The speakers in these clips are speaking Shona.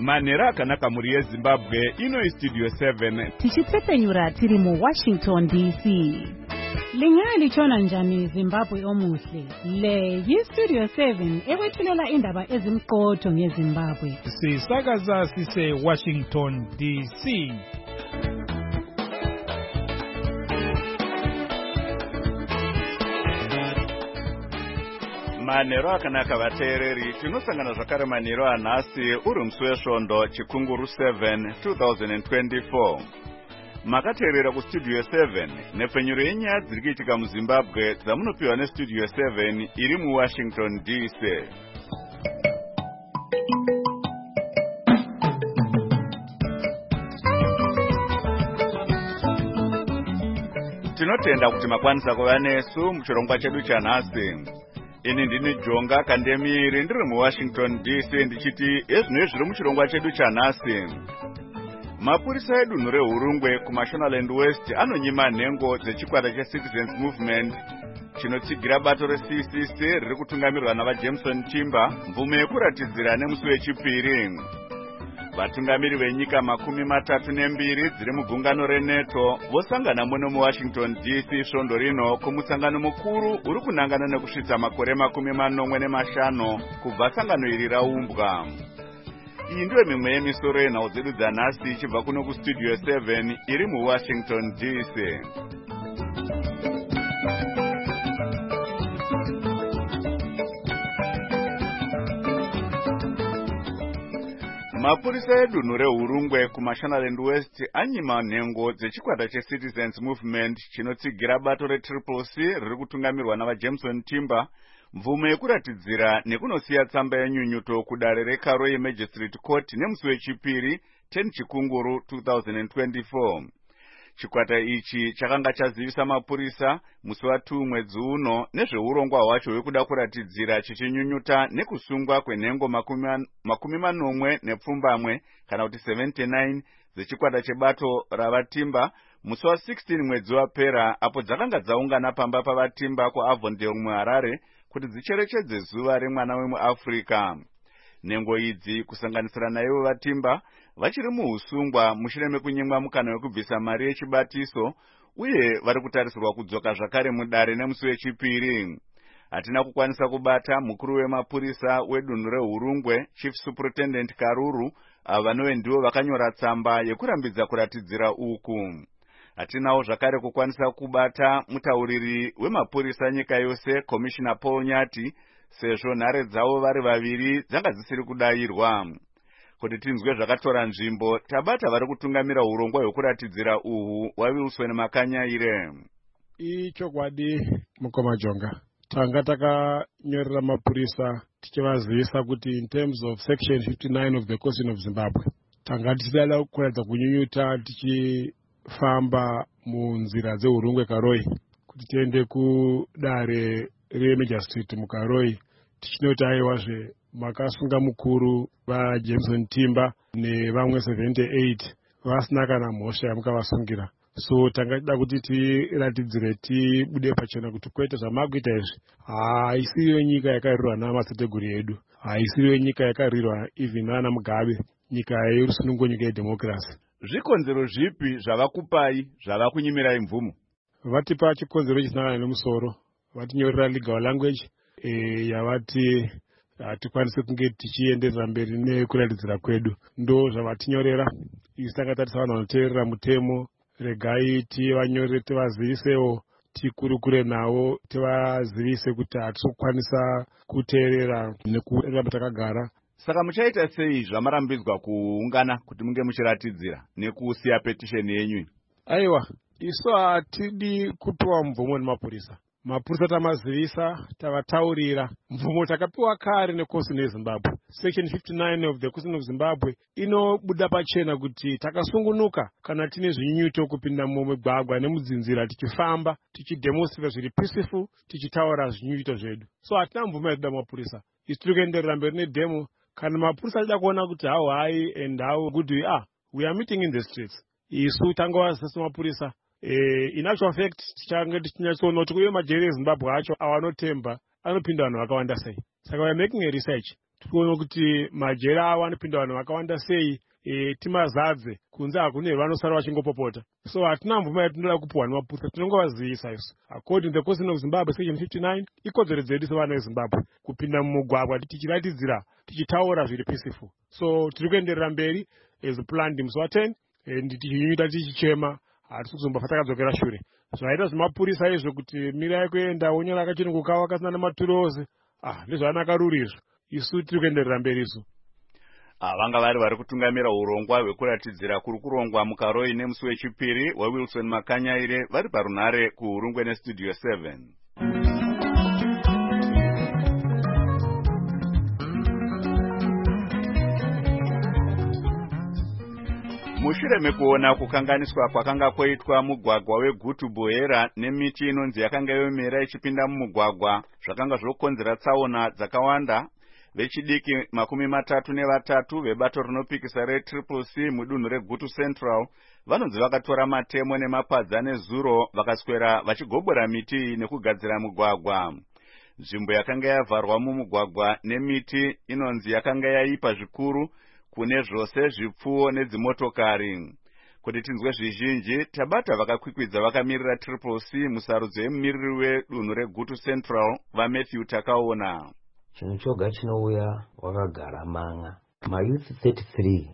Manera akanaka muri yeZimbabwe ino Studio 7 tichitsepenyura tiri mu Washington DC. Lingalitshona njani Zimbabwe omuhle? Le yi-Studio 7 ekwethulela indaba ezimqotho ngeZimbabwe. Sisakaza sise Washington DC. Manero akanaka vateereri, tinosangana zvakare manero anhasi uri musi wesvondo chikunguru 7 2024. Makateerera kuStudio 7 nepfenyuro yenyaya dziri kuitika muZimbabwe dzamunopiwa neStudio 7 iri muWashington DC. Tinotenda kuti makwanisa kuva nesu muchirongwa chedu chanhasi. Ini ndini Jonga Kandemiri ndiri muWashington DC ndichiti ezvino zviri muchirongwa chedu chanhasi. Mapurisa edunhu reHurungwe kuMashonaland West anonyima nhengo dzechikwata cheCitizens Movement chinotsigira bato reCCC riri kutungamirwa navaJameson Timber mvumo yekuratidzira nemusi wechipiri. Vatungamiri venyika 32 dziri mugungano reNATO vosangana muno muWashington DC svondo rino kumusangano mukuru uri kunangana nekusvitsa makore 45 kubva sangano iri raumbwa. Iyi ndiyo mimwe yemisoro yenhau dzedu dzanhasi ichibva kuno kuStudio 7 iri muWashington DC. Mapurisa edunhu reHurungwe kuMashonaland West anyima nhengo dzechikwata cheCitizens Movement chinotsigira bato reCCC riri kutungamirwa navaJameson Timber mvumo yekuratidzira nekunosiya tsamba yenyunyuto kudare reKaroi Magistrate Court nemusi wechipiri 10 chikunguru 2024. Chikwata ichi chakanga chazivisa mapurisa musi wa2 mwedzi uno nezveurongwa hwacho hwekuda kuratidzira chichinyunyuta nekusungwa kwenhengo 40 kana kuti 79 dzechikwata chebato ravaTimber musi wa16 mwedzi wapera apo dzakanga dzaungana pamba pavaTimber kuAvondale muHarare kuti dzicherechedze zuva remwana wemuAfrica. Nhengo idzi kusanganisira naivo vaTimber vachiri muusungwa mushure mekunyimwa mukana wekubvisa mari yechibatiso uye vari kutarisirwa kudzoka zvakare mudare nemusi wechipiri. Hatina kukwanisa kubata mukuru wemapurisa wedunhu reHurungwe Chief Superintendent Karuru vanove ndivo vakanyora tsamba yekurambidza kuratidzira uku. Hatinawo zvakare kukwanisa kubata mutauriri wemapurisa nyika yose Commissioner Paul Nyati sezvo nhare dzavo vari vaviri dzanga dzisiri kudayirwa. Kuti tinzwe zvakatora nzvimbo tabata vari kutungamira urongwa hwekuratidzira uhu waWilson Makanyaire. Ichokwadi mukoma Jonga. Tanga takanyorera mapurisa tichivazivisa kuti in terms of section 59 of the Constitution of Zimbabwe tanga tichida kuratidza kunyunyuta tichifamba munzira dzeHurungwe Karoi kuti tiende kudare reMagistrate muKaroi tichinoti aiwazve makasunga mukuru vaJameson Timber nevamwe 78 vasina kana mhosva yamukavasungira. So tanga tida kuti tiratidzire tibude pachena kuti kwete zvamakuita izvi haisiyo nyika yakarirwa namadzitateguru edu, haisiyo nyika yakarirwa even nana Mugabe, nyika yerusunungu, nyika yedhemokirasi. Zvikonzero zvipi zvavakupai zvavakunyimirai mvumo? Vatipa chikonzero chisina nemusoro, vatinyorera legal language yavati hatikwanise kunge tichienderera mberi nekuratidzira kwedu. Ndo zvavatinyorera. Isi tanga tati savanoteerera mutemo regai tivanyorere tivazivisewo tikurukure navo tivazivise kuti hatikwanisa kuteerera nekuramba takagara. Saka muchaita sei zvamarambidzwa kuungana kuti munge muchiratidzira nekusiya petition yenyu? Aiwa, isu hatidi kupiwa mvumo nemapurisa. Mapurisa tamazivisa, tavataurira. Mvumo takapiwa kare neConstitution yeZimbabwe. Section 59 of the Constitution of Zimbabwe inobuda pachena kuti takasungunuka kana tine zvinyunyuto kupinda mumigwagwa nemudzinzira tichifamba, tichidemonstrate zviri peaceful, tichitaura zvinyunyuto zvedu. So hatina mvumo yekuda mapurisa. Isu tiri kuenderera mberi nedemo. Kana mapurisa achida kuona kuti how high and how good we are meeting in the streets. Isu tangawazisa mapurisa. In actual fact, tichange tichinyatsoona kuti uye majeri eZimbabwe acho awanotemba anopinda vanhu vakawanda sei. Saka we are making a research tikuona kuti majeri avo anopinda vanhu vakawanda sei, timazadze kunze hakune vanosara vachingopopota. So hatina mvumo yatinoda kupuhwa nemapurisa, tinongovazivisa isu. According to the Constitution of Zimbabwe section 59, ikodzero dzedu sevana veZimbabwe kupinda mumugwagwa tichiratidzira, tichitaura zviri peaceful. So tiri kuenderera mberi as planned musi wa10 tichinyunyuta tichichema, hatisi kuzombofa takadzokera shure. Zvaita zvemapurisa izvo kuti mirai kuenda wonyora akachiringuka wakasina nematurozi, ndezvanaka ruri izvo. Isu tiri kuenderera mberi isu. Vanga vari kutungamira urongwa hwekuratidzira kuri kurongwa mukaroi nemusi wechipiri waWilson Makanyaire vari parunhare kuHurungwe neStudio 7. Mushure mekuona kukanganiswa kwakanga kwoitwa mugwagwa weGutu Bohera nemiti inonzi yakanga yomera ichipinda mumugwagwa zvakanga zvokonzera tsaona dzakawanda, vechidiki 33 vebato rinopikisa reCCC mudunhu reGutu Central vanonzi vakatora matemo nemapadza nezuro vakaswera vachigobora miti nekugadzira mugwagwa. Nzvimbo yakanga yavharwa mumugwagwa nemiti inonzi yakanga yaipa zvikuru kune zvose zvipfuwo nedzimotokari. Kuti tinzwe zvizhinji, tabata vakakwikwidza vakamirira CCC musarudzo yemumiriri wedunhu reGutu Central vaMatthew Takaona. Chinhu choga chinouya wakagara manga. Mayouth 33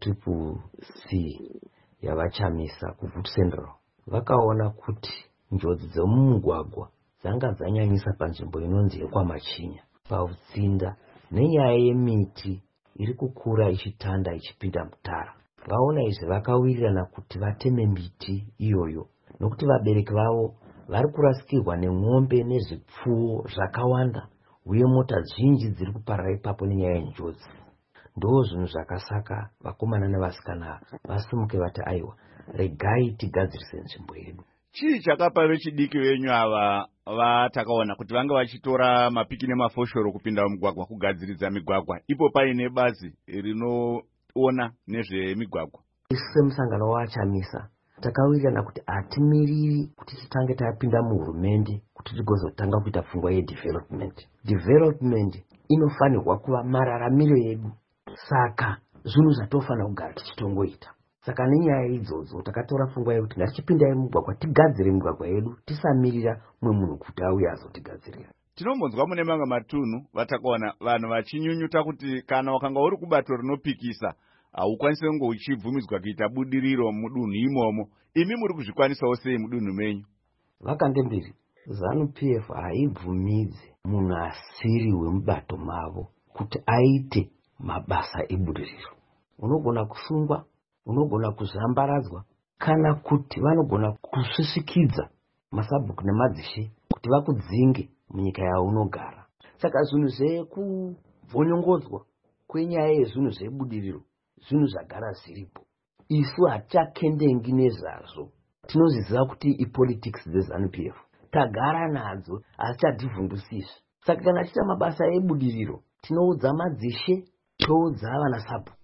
veCCC yavachamisa kuGutu Central vakaona kuti njodzi dzemumugwagwa dzanga dzanyanyisa panzvimbo inonzi yekwamachinya pautsinda nenyaya yemiti iri kukura ichitanda ichipinda mutara. Vaona izvi vakawirirana kuti vateme miti iyoyo nokuti vabereki vavo vari kurasikirwa nemwombe nezvipfuwo zvakawanda uye mota zhinji dziri kuparara ipapo nenyaya yenjodzi. Ndo zvinhu zvakasaka vakomana nevasikana vasimuke vati aiwa, regai tigadzirise nzvimbo yedu. Chii chakapa vechidiki venyu ava vatakaona kuti vanga vachitora mapiki nemafoshoro kupinda mumugwagwa kugadziridza migwagwa ipo paine bazi rinoona nezvemigwagwa? Semusangano wavachamisa takawirirana kuti hatimiriri kuti titange tapinda muhurumende kuti tigozotanga kuita pfungwa yedevelopment. Development inofanirwa kuva mararamiro yedu, saka zvinhu zvatofanira kugara tichitongoita. Saka nenyaya idzodzo takatora pfungwa yekuti ngatichipindai mugwagwa tigadzire migwagwa yedu, tisamirira mumwe munhu kuti auye azotigadzirira. Tinombonzwa mune mamwe matunhu vatakaona vanhu vachinyunyuta kuti kana wakanga uri kubato rinopikisa haukwanisi kunge uchibvumidzwa kuita budiriro mudunhu imomo. Imi muri kuzvikwanisawo sei mudunhu menyu? Vakandemberi, ZANU-PF haibvumidze munhu asiri wemubato mavo kuti aite mabasa ebudiriro. Unogona kusungwa, unogona kuzambaradzwa, kana kuti vanogona kusvisikidza masabhuku nemadzishe kuti vakudzinge munyika yaunogara. Saka zvinhu zvekuvhonyongodzwa kwenyaya yezvinhu zvebudiriro zvinhu zvagara zviripo. Isu hatichakendengi nezvazvo. Tinozviziva kuti ipolitics dzeZANU-PF tagara nadzo hatichadzivhundusizve. Saka kana tichita mabasa ebudiriro tinoudza madzishe, toudza vanasabhuku.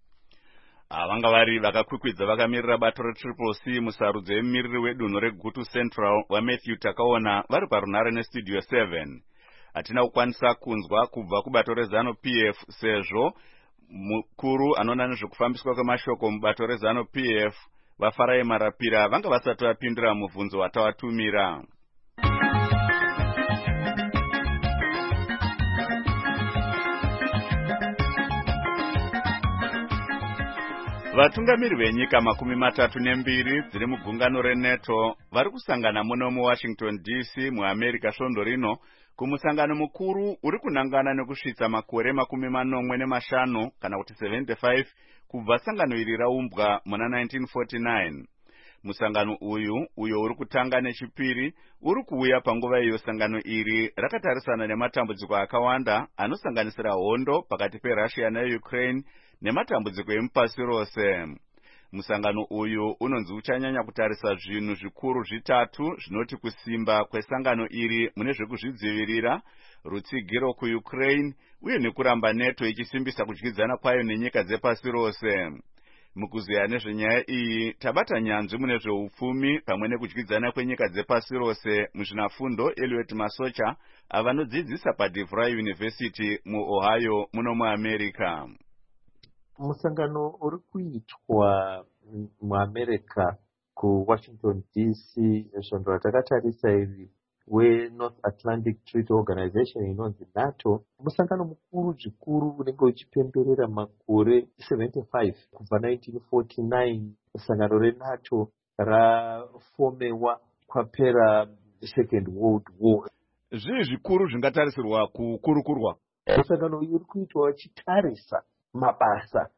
Vanga vari vakakwikwidza vakamirira bato reCCC musarudzo yemumiriri wedunhu reGutu Central vaMatthew Takaona vari parunhare neStudio 7. Hatina kukwanisa kunzwa kubva kubato reZANU-PF sezvo mukuru anoona nezvekufambiswa kwemashoko mubato reZANU-PF vaFarai Marapira vanga vasati vapindura mubvunzo watavatumira. Vatungamiri venyika 32 dziri mugungano reNATO vari kusangana muno muWashington DC muAmerica svondo rino kumusangano mukuru uri kunangana nekusvitsa makore 45 kana kuti 75 kubva sangano iri raumbwa muna 1949. Musangano uyo uri kutanga nechipiri uri kuuya panguva iyo sangano iri rakatarisana nematambudziko akawanda anosanganisira hondo pakati peRussia neUkraine nematambudziko emupasi rose. Musangano uyu unonzi uchanyanya kutarisa zvinhu zvikuru zvitatu zvinoti kusimba kwesangano iri mune zvekuzvidzivirira, rutsigiro kuUkraine uye nekuramba NATO ichisimbisa kudyidzana kwayo nenyika dzepasi rose. Mukuzeya nezvenyaya iyi tabata nyanzvi mune zveupfumi pamwe nekudyidzana kwenyika dzepasi rose muzvinafundo Eliot Masocha avanodzidzisa paDeVry University muOhio muno muAmerica. Musangano uri kuitwa muAmerica kuWashington DC svondo ratakatarisa iri weNorth Atlantic Treaty Organization inonzi NATO, musangano mukuru zvikuru unenge uchipemberera makore 75 kubva 1949 sangano reNATO rafomewa kwapera Second World War. Zvii zvikuru zvingatarisirwa kukurukurwa? Musangano uyu uri kuitwa wachitarisa mabasa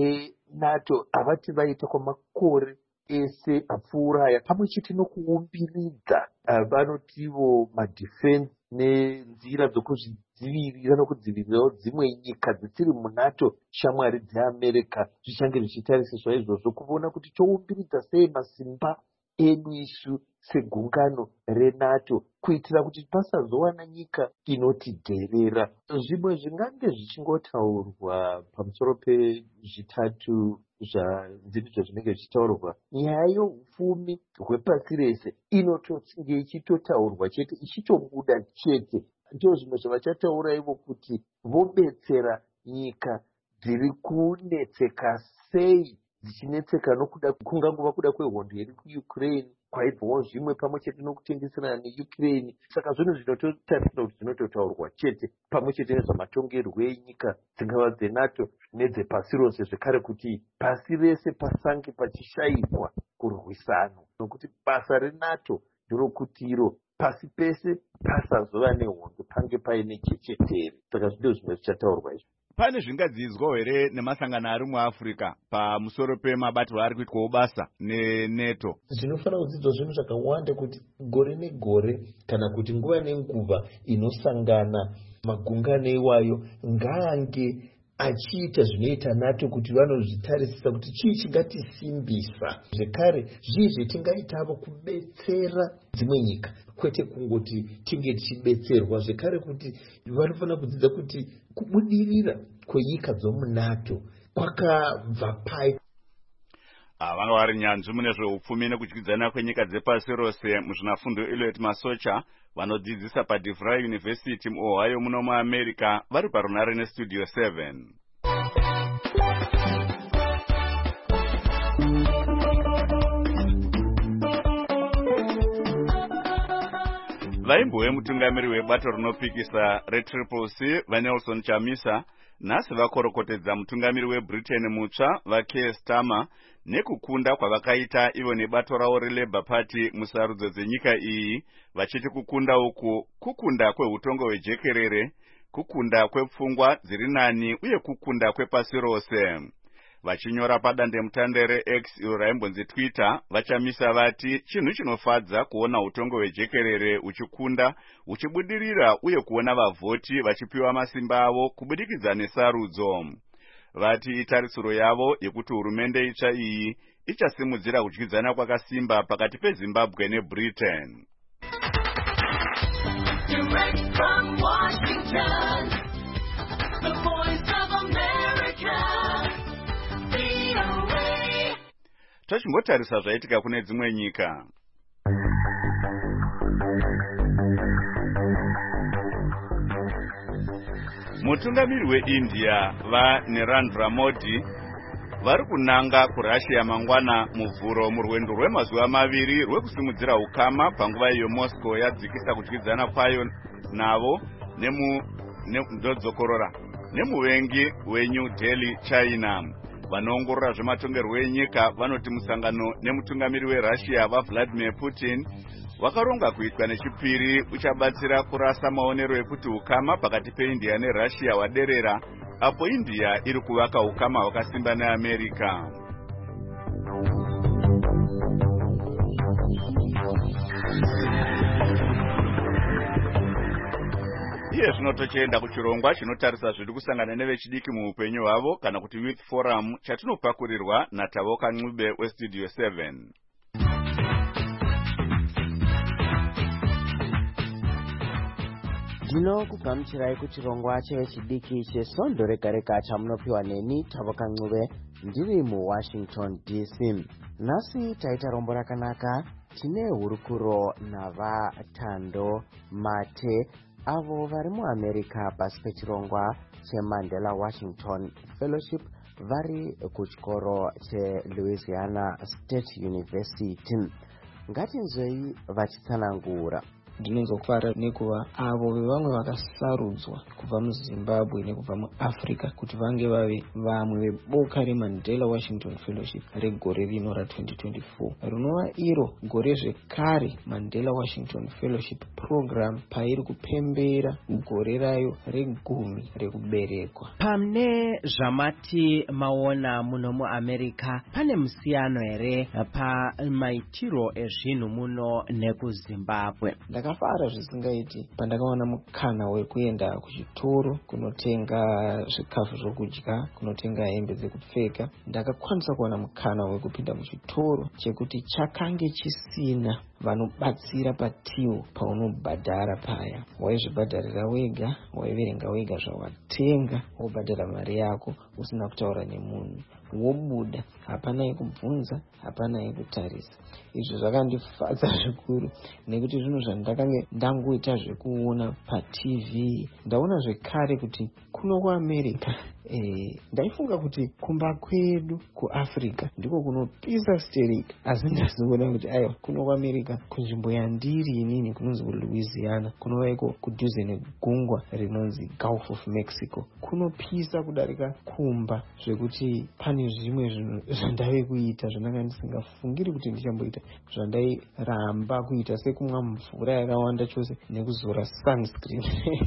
eNATO avati vaita kwamakore ese apfuuraya, pamwe chete nokuumbiridza vanotivo madefense nenzira dzokuzvidzivirira nokudzivirirawo dzimwe nyika dzisiri muNATO shamwari dzeAmerica zvichange zvichitarisiswa izvozvo kuona kuti toumbiridza sei masimba edu isu segungano reNATO kuitira kuti pasazowana nyika inotidherera. Zvimwe zvingange zvichingotaurwa pamusoro pezvitatu ndizvo zvinenge zvichitaurwa. Nyaya yeupfumi hwepasi rese inotenge ichitotaurwa chete, ichitobuda chete. Ndizvo zvimwe zvavachataura ivo kuti vobetsera nyika dziri kunetseka sei, dzichinetseka nokuda kungangova kuda kwehondo iri kuUkraine, kwaibvawo zvimwe pamwe chete nokutengeserana neUkraine. Saka zvinhu zvinototarisira kuti zvinototaurwa chete pamwe chete nezvamatongerwo enyika dzingava dzeNATO nedzepasi rose, zvekare kuti pasi rese pasange pachishayikwa kurwisano, nokuti basa reNATO ndirokuti iro pasi pese pasazova nehondo, pange paine chechetere. Saka ndizvo zvimwe zvichataurwa izvo. Pane zvingadzidzwa here nemasangano ari muAfrica pamusoro pemabatiro ari kuitwawo basa neNATO? Zvinofanira kudzidzwa zvinhu zvakawanda, kuti gore negore kana kuti nguva nenguva inosangana magungano iwayo ngaange achiita zvinoita NATO kuti vanozvitarisisa kuti chii chingatisimbisa, zvekare zvii zvetingaitavo kubetsera dzimwe nyika, kwete kungoti tinge tichibetserwa. Zvekare kuti vanofanira kudzidza kuti kubudirira kwenyika dzomuNATO kwakabva pai. Vanga vari nyanzvi mune zveupfumi nekudyidzana kwenyika dzepasi rose muzvinafundo Eliot Masocha vanodzidzisa paDeVry University muOhio muno muAmerica vari parunare neStudio 7. Vaimbo vemutungamiri webato rinopikisa reTriple C vaNelson Chamisa nhasi vakorokotedza mutungamiri weBritain mutsva vaKeir Starmer nekukunda kwavakaita ivo nebato ravo reLabour Party musarudzo dzenyika iyi, vachiti kukunda uku kukunda kweutongo hwejekerere, kukunda kwepfungwa dziri nani uye kukunda kwepasi rose. Vachinyora padandemutande reX iro raimbonzi Twitter, vaChamisa vati chinhu chinofadza kuona utongo hwejekerere uchikunda, uchibudirira uye kuona vavhoti vachipiwa masimba avo kubudikidza nesarudzo. Vati itarisiro yavo yekuti hurumende itsva iyi ichasimudzira kudyidzana kwakasimba pakati peZimbabwe neBritain. Direct from Washington, the voice of America, VOA. Tochimbotarisa zvaitika kune dzimwe nyika. Mutungamiri weIndia vaNarendra Modi vari kunanga kuRussia mangwana muvhuro murwendo rwemazuva maviri rwekusimudzira ukama panguva iyo Moscow yadzikisa kudyidzana kwayo navo ndodzokorora nemuvengi weNew Delhi China. Vanoongorora zvematongerwo enyika vanoti musangano nemutungamiri weRussia vaVladimir Putin wakaronga kuitwa nechipiri uchabatsira kurasa maonero ekuti ukama pakati peIndia neRussia hwaderera, apo India iri kuvaka ukama hwakasimba neAmerica. Iye zvino tochienda kuchirongwa chinotarisa zviri kusangana nevechidiki muupenyu hwavo kana kuti Youth Forum chatinopakurirwa naTavoka Ncube weStudio 7. ndinokugamuchirai kuchirongwa chevechidiki chesondo rega rega chamunopiwa neni Tavoka Ncube ndiri muWashington DC. Nhasi taita rombo rakanaka. Tine hurukuro navaTando Mate avo vari muAmerica pasi pechirongwa cheMandela Washington Fellowship vari kuchikoro cheLouisiana State University. Ngatinzwei vachitsanangura. Ndinozofara nekuva avo vevamwe vakasarudzwa kubva muZimbabwe nekubva muAfrica kuti vange vave vamwe veboka reMandela Washington Fellowship regore rino ra2024 rinova iro gore zvekare Mandela Washington Fellowship program pairi kupembera gore rayo re10 rekuberekwa. Pamne zvamati maona muno muAmerica pane musiyano here pamaitiro ezvinhu muno nekuZimbabwe? Ndakafara zvisingaiti pandakawana mukana wekuenda kuchitoro kunotenga zvikafu zvokudya, kunotenga hembe dzekupfeka. Ndakakwanisa kuwana mukana wekupinda muchitoro chekuti chakange chisina vanobatsira patiwo paunobhadhara paya. Waizvibhadharira wega, waiverenga wega zvawatenga, wobhadhara mari yako usina kutaura nemunhu. Wobuda, hapana yekubvunza, hapana yekutarisa. Izvi zvakandifadza zvikuru nekuti zvinhu zvandakange ndangoita zvekuona paTV. Ndaona zvekare kuti kuno kuAmerica ndaifunga kuti kumba kwedu kuAfrica ndiko kunopisa sterika, asi ndazoona kuti aiwa kuno kuAmerica kunzvimbo yandiri inini kunonzi kuLouisiana kunovaiko kudhuze negungwa rinonzi Gulf of Mexico kunopisa kudarika kumba zvekuti pane zvimwe zvinhu zvandave kuita zvandanga ndisingafungiri kuti ndichamboita, zvandairamba kuita sekumwa mvura yakawanda chose nekuzora sunscreen.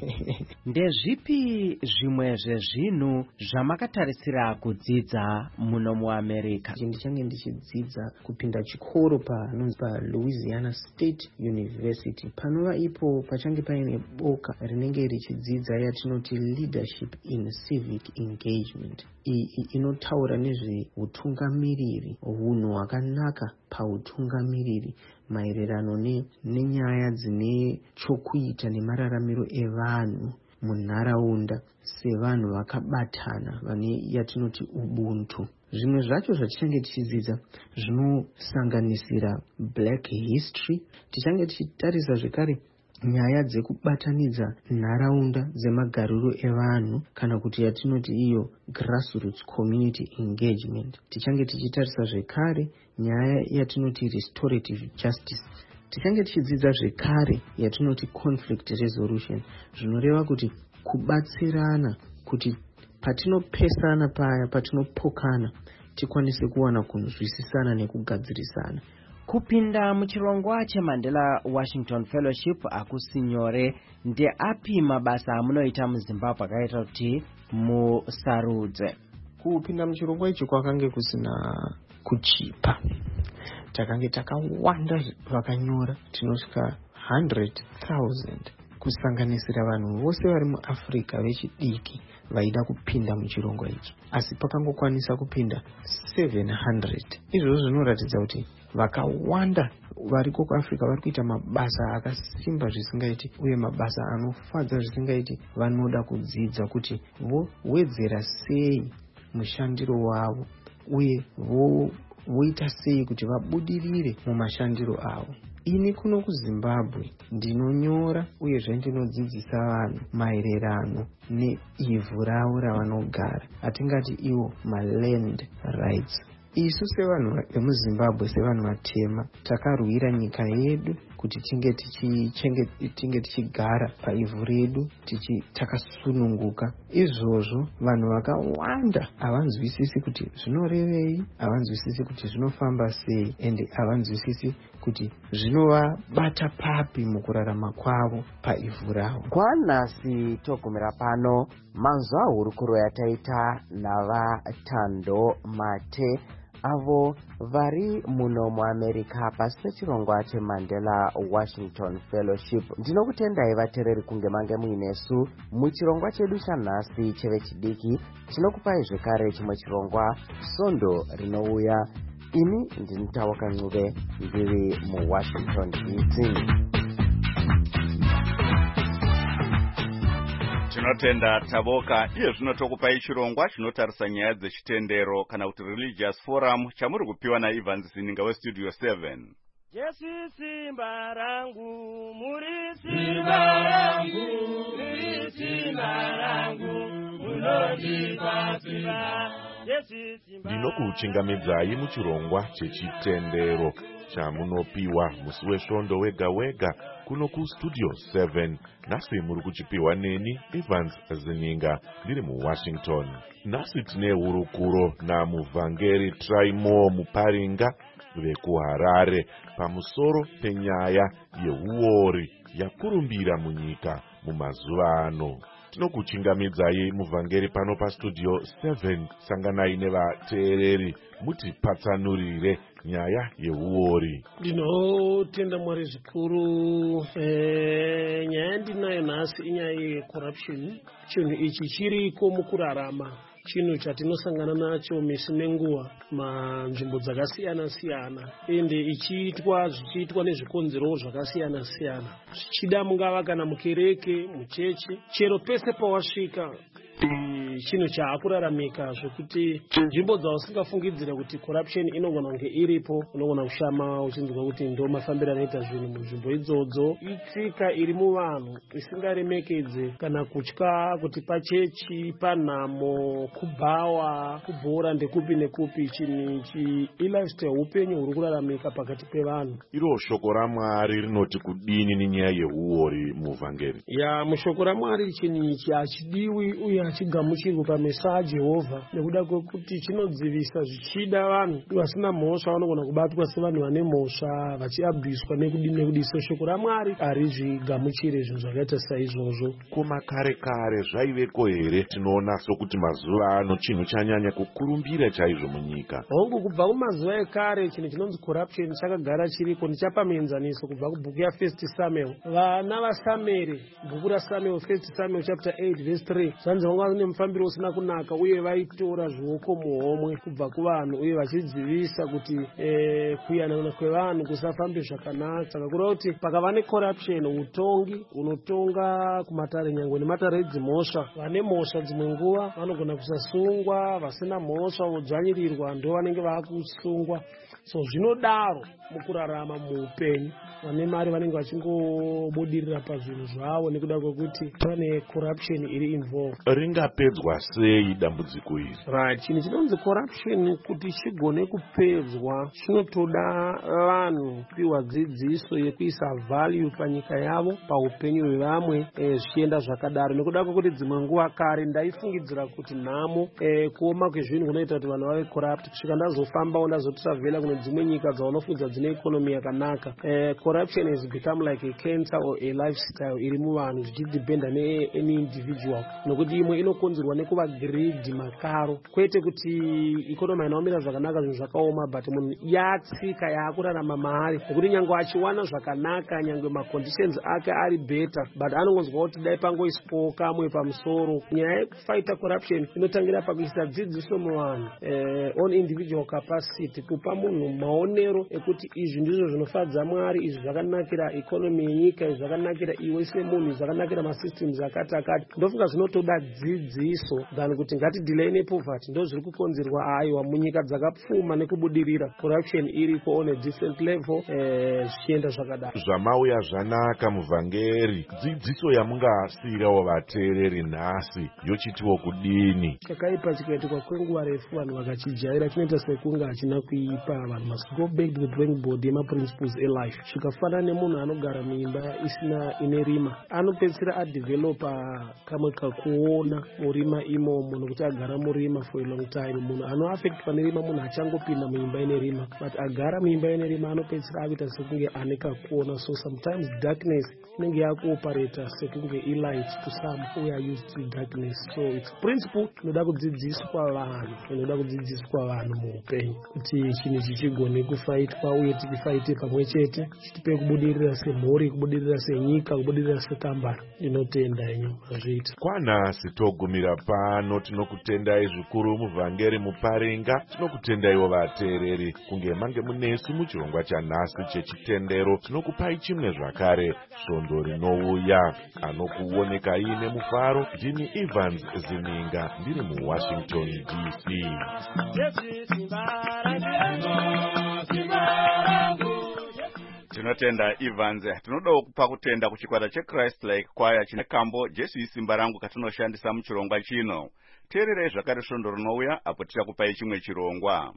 Ndezvipi zvimwe zvezvinhu zvamakatarisira kudzidza muno muAmerica? Ndichange ndichidzidza kupinda chikoro panonzi paLouisiana State University. Panova ipo pachange paine boka rinenge richidzidza yatinoti leadership in civic engagement. Inotaura nezveutungamiriri, hunhu hwakanaka pautungamiriri maererano nenyaya dzine chokuita nemararamiro evanhu munharaunda sevanhu vakabatana vane yatinoti ubuntu. Zvimwe zvacho zvatichange tichidzidza zvinosanganisira black history. Tichange tichitarisa zvekare nyaya dzekubatanidza nharaunda dzemagariro evanhu kana kuti yatinoti iyo grassroots community engagement. Tichange tichitarisa zvekare nyaya yatinoti restorative justice. Tichange tichidzidza zvekare yatinoti conflict resolution, zvinoreva kuti kubatsirana kuti patinopesana paya patinopokana tikwanise kuwana kunzwisisana nekugadzirisana. Kupinda muchirongwa cheMandela Washington Fellowship akusinyore. Ndeapi mabasa amunoita muZimbabwe akaita kuti musarudze? Kupinda muchirongwa ichi kwakange kusina kuchipa. Takange takawanda vakanyora, tinosvika 100,000 kusanganisira vanhu vose vari muAfrica vechidiki vaida kupinda muchirongwa ichi, asi pakangokwanisa kupinda 700. Izvozvo zvinoratidza kuti vakawanda variko kuAfrica vari kuita mabasa akasimba zvisingaiti uye mabasa anofadza zvisingaiti. Vanoda kudzidza kuti vowedzera sei mushandiro wavo uye voita sei kuti vabudirire mumashandiro avo. Ini kuno kuZimbabwe ndinonyora uyezve ndinodzidzisa vanhu maererano neivhu ravo ravanogara, atingati ivo maland rights. Isu sevanhu vemuZimbabwe, sevanhu vatema, takarwira nyika yedu kuti tinge tichigara paivhu redu takasununguka. Izvozvo vanhu vakawanda havanzwisisi kuti zvinorevei, havanzwisisi kuti zvinofamba sei, ende havanzwisisi kuti zvinovabata papi mukurarama kwavo paivhu ravo. Kwanhasi togumira pano. Manzwa hurukuro yataita navaTando Mate avo vari muno muAmerica pasi pechirongwa cheMandela Washington Fellowship. Ndinokutendai vateereri kunge mange muinesu muchirongwa chedu chanhasi chevechidiki. Tinokupai zvekare chimwe chirongwa sondo rinouya. Ini ndini Tavoka Ncube ndiri muWashington DC. Tinotenda Taboka. Iye zvino tokupai chirongwa chinotarisa nyaya dzechitendero kana kuti religious forum chamuri kupiwa naIvans Zininga weStudio 7. Jesu simba rangu, muri simba rangu, muri simba rangu, munondipa simba. Ndinokuchingamidzai muchirongwa chechitendero chamunopiwa musi wesvondo wega wega kuno kuStudio 7. Nasi muri kuchipiwa neni Evans Zininga ndiri muWashington. Nasi tine hurukuro namuvhangeri Traimo Muparinga vekuHarare pamusoro penyaya yeuori yakurumbira munyika mumazuva ano. Tinokuchingamidzai muvhangeri pano paStudio 7. Sanganai nevateereri muti patsanurire nyaya yeuori. Ndinotenda Mwari zvikuru. Nyaya ndinayo nhasi inyaya yecorruption. Chinhu ichi chiriko mukurarama, chinhu chatinosangana nacho misi nenguva manzvimbo dzakasiyana siyana, ende zvichiitwa nezvikonzero zvakasiyana siyana, zvichida mungava kana mukereke, muchechi, chero pese pawasvika chinhu chaakuraramika zvekuti nzvimbo dzausingafungidzira kuti corruption inogona kunge iripo, unogona kushama uchinzwa kuti ndo mafambiro anoita zvinhu munzvimbo idzodzo. Itsika iri muvanhu isingaremekedze kana kutya kuti pachechi, panhamo, kubhawa, kubhora ndekupi nekupi. Chinhu ichi ilifestyle upenyu huri kuraramika pakati pevanhu. Iro shoko raMwari rinoti kudini nenyaya yeuori muvhangeri? Mushoko raMwari chinhu ichi hachidiwi uye hachigamuchirwi pamesa aJehovha, nekuda kwekuti chinodzivisa zvichida vanhu vasina mhosva vanogona kubatwa sevanhu vane mhosva vachiabhuswa nekudisa. Shoko raMwari harizvigamuchiri zvinhu zvakaita saizvozvo. Koma kare kare zvaiveko here? Tinoona sokuti mazuva ano chinhu chanyanya kukurumbira chaizvo munyika. Hongu, kubva kumazuva ekare chinhu chinonzi corruption chakagara chiriko. Ndichapa muenzaniso kubva kubhuku yaFirst Samuel. Vana vaSamueri, bhuku raSamuel, First Samuel chapter 8 verse 3. Zvanzi vanga vane mufambiro usina kunaka uye vaitora zvioko muhomwe kubva kuvanhu uye vachidzivisa kuti kuyanana kwevanhu kusafambe zvakanaka. Saka kureva kuti pakava necorruption, utongi unotonga kumatare nyangwe nematare edzimhosva. Vane mhosva dzimwe nguva vanogona kusasungwa, vasina mhosva vodzvanyirirwa ndo vanenge vaakusungwa. So zvinodaro mukurarama muupenyu. Vane mari vanenge vachingobudirira pazvinhu zvavo nekuda kwekuti pane corruption iri involved. Ringapedzwa sei dambudziko iri? Right, chinhu chinonzi corruption kuti chigone kupedzwa chinotoda vanhu kupiwa dzidziso yekuisa value panyika yavo, paupenyu hwevamwe, zvichienda zvakadaro. Nekuda kwekuti dzimwe nguva kare ndaifungidzira kuti nhamo kuoma kwezvinhu kunoita kuti vanhu vave corrupt. Kusvika ndazofambawo ndazotravela kune dzimwe nyika dzaunofudza dzine economy yakanaka. Corruption has become like a cancer or a lifestyle iri muvanhu, zvichidependa neany individual. Nokuti imwe inokonzerwa nekuva greed, makaro, kwete kuti economy inaomira zvakanaka zvinhu zvakaoma, but munhu yatsika yaakurarama mari nekuti nyangwe achiwana zvakanaka, nyangwe maconditions ake ari better, but anongonzwa kuti dai pangoiswawo kamwe pamusoro. Nyaya yekufighta corruption inotangira pakuisa dzidziso muvanhu, on individual capacity, kupa munhu maonero ekuti izvi ndizvo zvinofadza Mwari, izvi zvakanakira economy yenyika, izvi zvakanakira iwe semunhu, zvakanakira masystems akati akati. Ndofunga zvinotoda dzidziso than kuti ngatidelay nepoverty. Ndo zviri kukonzerwa aiwa munyika dzakapfuma nekubudirira corruption iriko on a different level, zvichienda zvakadaro. Zvamauya zvanaka muvhangeri. Dzidziso yamungasiyirawo vateereri nhasi yochitiwo kudini? Chakaipa chikaitika kwenguva refu vanhu vakachijaira chinoita sekunge hachina kuipa. Vanhu must go back to the drawing board yemaprinciples elife. Zvikafanana nemunhu anogara muimba ine rima, anopedzisira adevelopa kamwe kakuona murima imomo nokuti agara murima for a long time. Munhu anoaffectwa nerima munhu achangopinda muimba ine rima, but agara muimba ine rima anopedzisira akuita sekunge ane kakuona. So sometimes darkness inenge yakuoperata sekunge ilight to some who are used to darkness. So it's principle inoda kudzidziswa vanhu muupenyu kuti chinhu chichigone kufaitwa uye tichifaite pamwe chete, chitipe kubudirira semhuri, kubudirira senyika, kubudirira sekambara. Inotenda inyo azviita. Kwanhasi togumira pano tinokutendai zvikuru muvhangeri muparinga. Tinokutendaiwo vateereri kunge mange munesu muchirongwa chanhasi chechitendero. Tinokupai chimwe zvakare svondo rinouya. Anokuonekai nemufaro ndini Evans Zininga ndiri muWashington DC. Tinotenda Evans. Tinodawo kupa kutenda kuchikwata cheChrist Like Choir chine kambo Jesu isimba rangu katinoshandisa muchirongwa chino. Teererei zvakare svondo rinouya apo tichakupai chimwe chirongwa.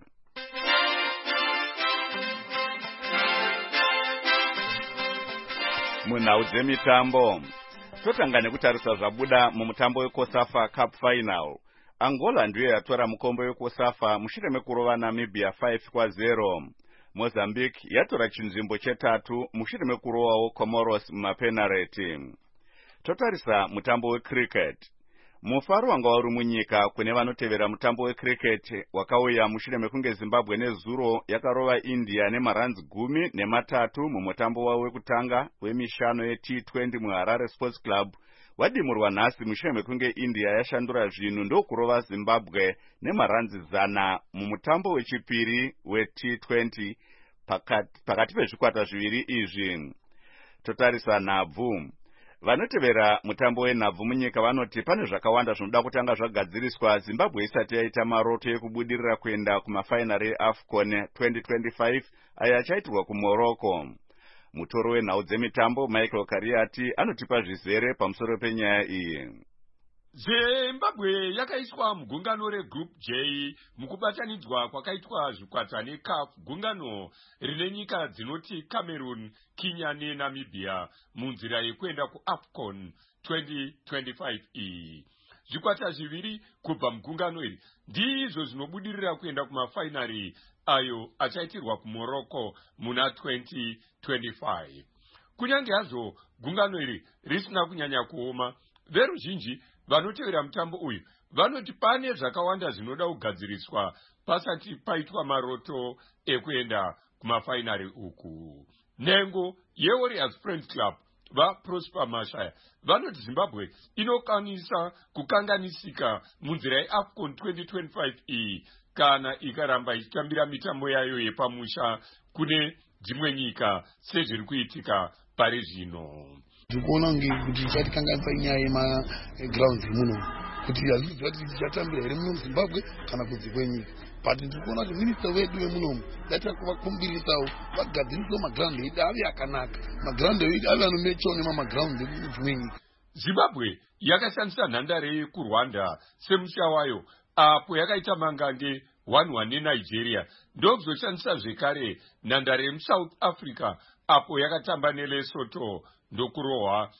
Munhau dzemitambo, totanga nekutarisa zvabuda mumutambo weCOSAFA Cup Final. Angola ndiyo yatora mukombe weCOSAFA mushure mekurova Namibia 5-0. Mozambique yatora chinzvimbo chetatu mushure mekurovawo Comoros mumapenalty. Totarisa mutambo wecricket. Mufaro wanga uri munyika kune vanotevera mutambo wecricket wakauya mushure mekunge Zimbabwe nezuro yakarova India nemaranzi 13 mumutambo wavo wekutanga wemishano yeT20 muHarare Sports Club. Wadimurwa nhasi mushure mekunge India yashandura zvinhu ndokurova Zimbabwe nemaranzi 100 mumutambo wechipiri weT20 pakati pezvikwata zviviri izvi. Totarisa nhabvu. Vanotevera mutambo wenhabvu munyika vanoti pane zvakawanda zvinoda kutanga zvagadziriswa Zimbabwe isati yaita maroto ekubudirira kuenda kumafainari eAFCON 2025 aya achaitirwa kuMorocco. Mutoro wenhau dzemitambo Michael Kariati anotipa zvizere pamusoro penyaya iyi. Zimbabwe yakaiswa mugungano reGroup J mukubatanidzwa kwakaitwa zvikwata neCAF, gungano rine nyika dzinoti Cameroon, Kenya neNamibia munzira yekuenda kuAFCON 2025. Zvikwata zviviri kubva mugungano iri ndizvo zvinobudirira kuenda kumafainari ayo achaitirwa kuMorocco muna 2025. Kunyange hazvo gungano iri risina kunyanya kuoma, veruzhinji vanotevera mutambo uyu vanoti pane zvakawanda zvinoda kugadziriswa pasati paitwa maroto ekuenda kumafainari uku. Nhengo yeWarriors Friends Club vaProsper Mashaya vanoti Zimbabwe inokwanisa kukanganisika munzira yeAFCON 2025 kana ikaramba ichitambira mitambo yayo yepamusha kune dzimwe nyika sezviri kuitika pari zvino. Ndikuona kuti chatikanganisa nyaya yemagrounds muno kuti hazviziva kuti tichatambira here muno muZimbabwe kana kunze kwenyika, but ndikuona kuti minista wedu wemunomu daita kuvakumbirisawo vagadzirisawo maground edu ave akanaka, maground edu ave anomechawo nemamaground edzimwe nyika. Zimbabwe yakashandisa nhandare yekuRwanda semusha wayo apo yakaita mangange 1-1 neNigeria, ndokuzoshandisa zvekare nhandare yemuSouth Africa apo yakatamba neLesotho ndokurohwa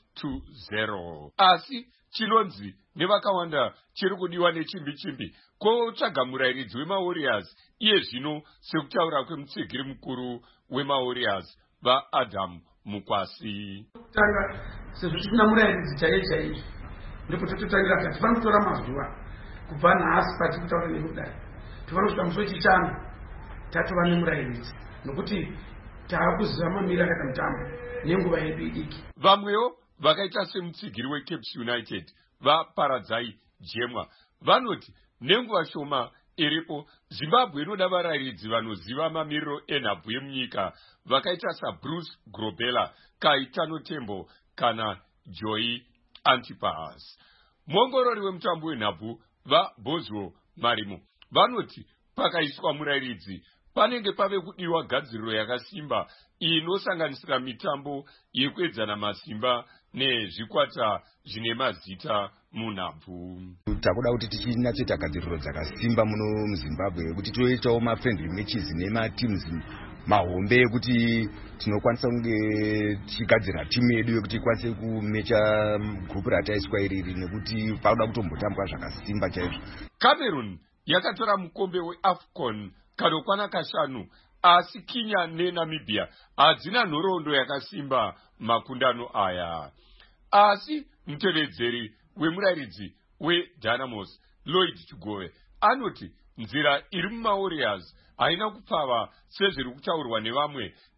2-0. Asi chinonzi nevakawanda chiri kudiwa nechimbi-chimbi kotsvaga murairidzi wemaWarriors iye zvino, sekutaura kwemutsigiri mukuru wemaWarriors vaAdam Mukwasi. Tanga sezvo tisina murairidzi chaiye ndikuti totangira kuti panotora mazuva kubva nhasi patiri kutaura nekudai tofanira kusvika musi wechishanu tatova nemurairidzi nokuti taakuziva mamiriro akaita mutambo nenguva yedu idiki. Vamwewo vakaita semutsigiri weCaps United vaParadzai Jemwa vanoti nenguva shoma iripo Zimbabwe inoda varairidzi vanoziva mamiriro enhabvu yemunyika vakaita saBruce Grobela, Kaitano Tembo kana Joy Antipas. Muongorori wemutambo wenhabvu vaBozwo Marimo vanoti pakaiswa murairidzi panenge pave kudiwa gadziriro yakasimba inosanganisira mitambo yekuedzana masimba nezvikwata zvine mazita munhabvu. Takuda kuti tichinatsoita gadziriro dzakasimba muno muZimbabwe kuti toitawo mafriendly matches nemateams mahombe ekuti tinokwanisa kunge tichigadzira timu yedu yekuti ikwanise kumecha group rataiswa iriri nekuti pauda kutombotambwa zvakasimba chaizvo. Cameroon yakatora mukombe weAFCON kanokwana kashanu, asi Kenya neNamibia hadzina nhoroondo yakasimba makundano aya. Asi mutevedzeri wemurairidzi weDynamos Lloyd Chigove anoti nzira iri mumaWarriors haina kupfava sezviri kutaurwa nevamwe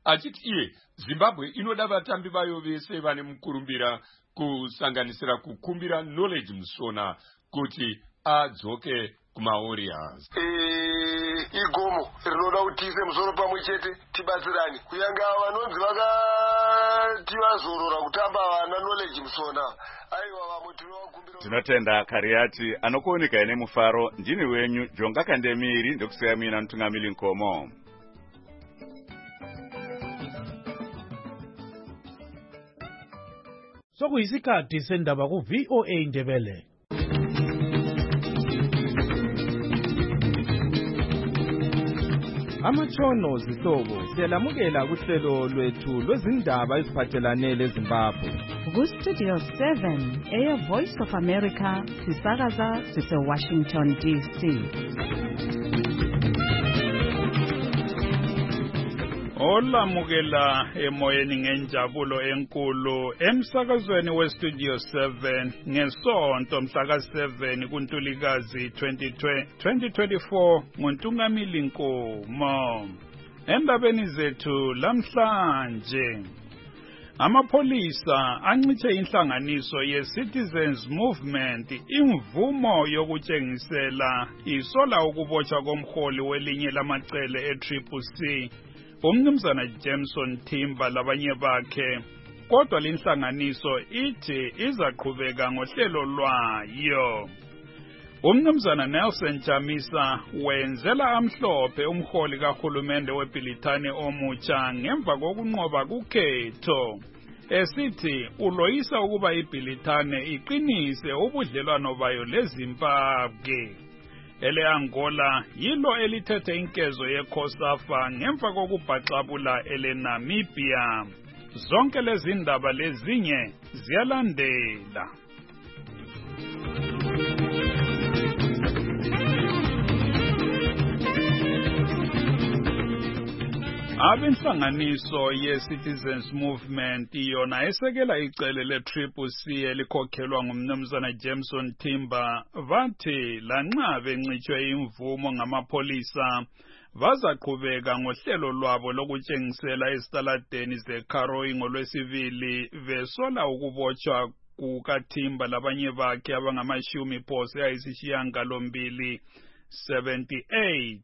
achiti iye Zimbabwe inoda vatambi vayo vese vane mukurumbira kusanganisira kukumbira Knowledge Musona kuti adzoke kumaWarriors. Igomo rinoda kuti ise musoro pamwe chete tibatsirani kuyanga vanonzi vakati vazorora kutamba vana Knowledge Musona. Aiwa vamwe tinovakumbira. Tinotenda Kariati anokuoneka ine mufaro. Ndini wenyu Jonga Kandemiri ndokuseya mina Mtungamili Nkomo. Sokuyisikhathi sendaba ku VOA Ndebele. Amatshono zihlobo siyalamukela kuhlelo lwethu lwezindaba eziphathelane leZimbabwe. Ku-Studio 7 Air Voice of America sisakaza sise-Washington DC. Olamukela emoyeni ngenjabulo enkulu emsakazweni weStudio 7 ngesonto mhla ka-7 kuNtulikazi 2024 nguNtungamili Nkomo. Endabeni zethu lamhlanje, amapholisa ancithe inhlanganiso ye-Citizens Movement imvumo yokutshengisela isola ukubotshwa komholi welinye lamacele e-CCC umnumzana Jameson Timber labanye bakhe, kodwa linhlanganiso ithi izaqhubeka ngohlelo lwayo. Umnumzana Nelson Chamisa wenzela amhlophe umholi kahulumende weBilitane omutsha ngemva kokunqoba kukhetho, esithi uloyisa ukuba iBilitane iqinise ubudlelwano bayo leZimbabwe. Ele-Angola yilo elithethe inkezo yeCOSAFA ngemva kokubhaxabula ele-Namibia. Zonke lezi ndaba lezinye ziyalandela. Abenhlanganiso ye-Citizens Movement yona esekela icele le-CCC elikhokhelwa ngumnumzana Jameson Timber bathi lanxa bencitshwe imvumo ngamapholisa bazaqhubeka ngohlelo lwabo lokutshengisela ezitaladeni zeKaroi ngolwesibili besola ukubotshwa kukaTimber labanye bakhe abangama-78.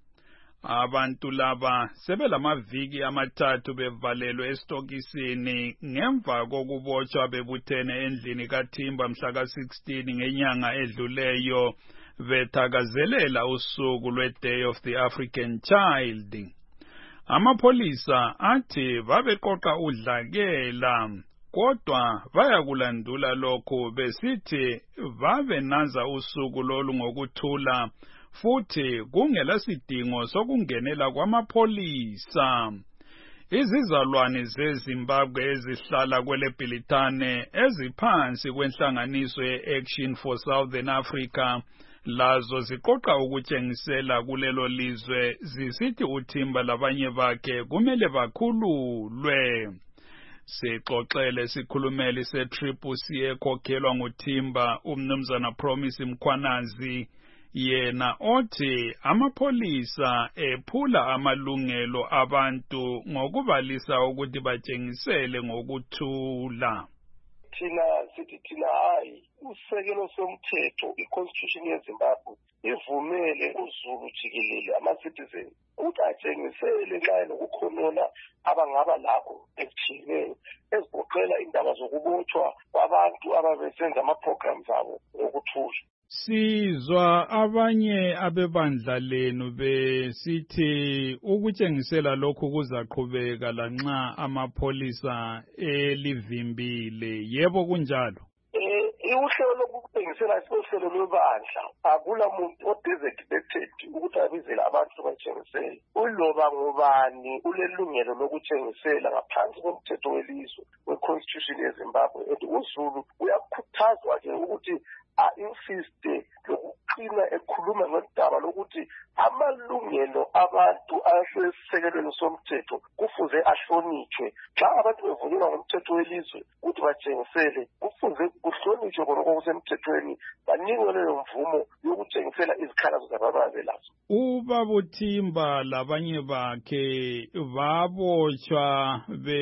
Abantu laba sebelamaviki amathathu bevalelwe estokisini ngemva kokubotshwa bebuthene endlini kaTimber mhla ka-16 ngenyanga edluleyo bethakazelela usuku lwe-Day of the African Child. Amapholisa athi babeqoqa udlakela, kodwa bayakulandula lokhu besithi babenanza usuku lolu ngokuthula futhi kungelasidingo sokungenela kwamapholisa. Izizalwane zeZimbabwe ezihlala kweleBilitane eziphansi kwenhlanganiso ye-Action for Southern Africa lazo ziqoqa ukutshengisela kulelo lizwe zisithi uTimber labanye bakhe kumele bakhululwe. Sixoxele sikhulumeli se-CCC ekhokhelwa nguTimber umnumzana Promise Mkhwanazi, yena othi amapholisa ephula amalungelo abantu ngokubalisa ukuthi batshengisele ngokuthula. Thina hayi usekelo somthetho i-Constitution yeZimbabwe ivumele uZulu jikelele ama-citizen ukuthi atshengisele nxa enokukhonona abangaba lakho ekujiyileyo ezigoqela indaba zokubotshwa kwabantu ababesenza ama-programs abo ngokuthula. Sizwa abanye abebandla lenu besithi ukutshengisela lokhu kuzaqhubeka lanxa amapholisa elivimbile. Yebo kunjalo? Uhlelo lokutshengisela uhlelo lwebandla, akula muntu odesignated ukuthi abizele abantu batshengisele. Uloba ngubani ulelungelo lokutshengisela ngaphansi komthetho welizwe we-Constitution yeZimbabwe. And uZulu uyakhuthazwa ke ukuthi insiste wacina ekhuluma ngodaba lokuthi amalungelo abantu asesisekelweni somthetho kufuze ahlonitshwe. Xa abantu bevunyelwa ngomthetho welizwe ukuthi batshengisele, kufuze kuhlonitshwe khona okusemthethweni, banikwe leyo mvumo yokutshengisela izikhalazo zabababelazo. Ubaba uThimba labanye bakhe babotshwa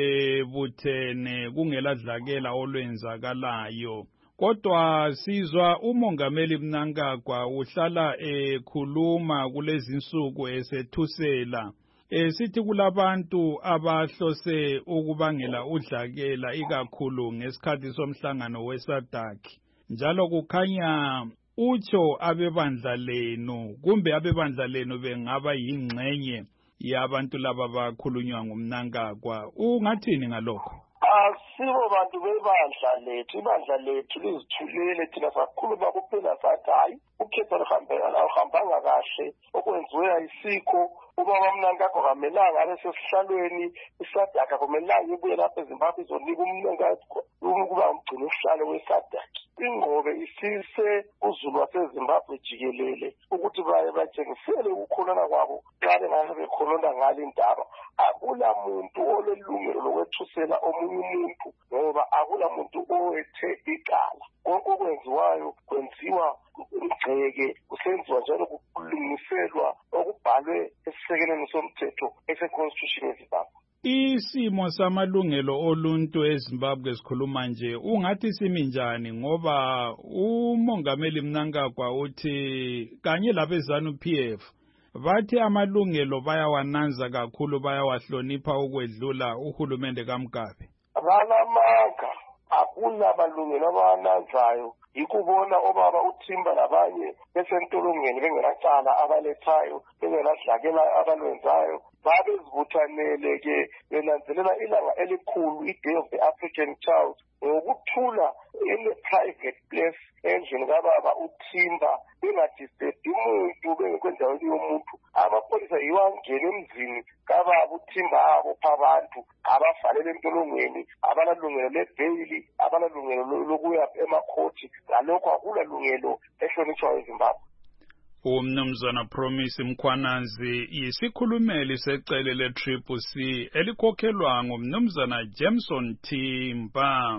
bebuthene kungeladlakela olwenzakalayo. Kodwa sizwa umongameli Mnangagwa uhlala ekhuluma kulezi insuku esethusela sithi kulabantu abahlose ukubangela udlakela ikakhulu ngesikhathi somhlangano weSADC, njalo kukhanya utsho abebandla lenu kumbe abebandla lenu bengaba yingxenye yabantu laba bakhulunywa nguMnangagwa. Ungathini ngalokho? Asibo bantu bebandla lethu, ibandla lethu lizithulele, thina sakhuluma kuphela sathi hayi ukhetho luhambanga kahle, okwenziwe ayisikho. Ubaba Mnangagwa kamelanga abe sesihlalweni, iSADC akumelanga ibuye lapha eZimbabwe izonika uMnangagwa ukuba umgcini uhlalo weSADC. Ingqobe isise uzulu waseZimbabwe jikelele ukuthi batshengisele ukukhonona kwabo xa bengabe bekhonona ngale indaba. Akula muntu olelungelo lokwethusela omunye umuntu, ngoba akula muntu owethe icala. Konke okwenziwayo kwenziwa umgceke, kusenziwa njalo kulungiselwa okubhalwe esisekelweni somthetho ese-Constitution yeZimbabwe. Isimo samalungelo oluntu eZimbabwe sikhuluma nje, ungathi simi njani? Ngoba umongameli Mnangagwa uthi kanye labeZANU-PF bathi amalungelo bayawananza kakhulu, bayawahlonipha ukwedlula uhulumende kaMugabe. Balamanga, akula malungelo abawananzayo. Yikubona obaba uThimba labanye besentolongweni bengelacala abalethayo, bengeladlakela abalwenzayo, babezibuthanele-ke benanzelela ilanga elikhulu, i-Day of the African Child, ngokuthula in a private place endlini kababa uThimba, bengadisturbi umuntu, bengekwendaweni yomuntu. Amapholisa yiwo angena emzini kababa uThimba abopha abantu, abavalele entolongweni, abanalungelo lebheyili, abanalungelo lokuya emakhoti. Ngalokho akulalungelo ehlonitshwayo eZimbabwe. Umnumzana Promise Mkhwanazi yisikhulumeli secele le-CCC elikhokhelwa ngumnumzana Jameson Thimba.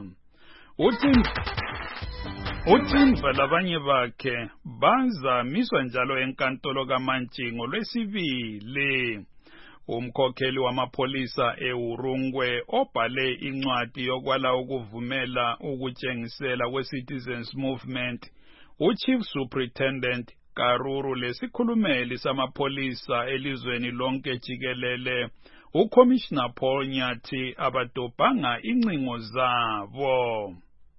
uThimba labanye bakhe bazamiswa njalo enkantolo kaMantshini lwesibili. Umkhokheli wamapholisa eUrungwe obhale incwadi yokwala ukuvumela ukutshengisela kwe-Citizens Movement, uChief Superintendent Karuru lesikhulumeli samapholisa elizweni lonke jikelele, uCommissioner Paul Nyathi, abadobhanga incingo zabo.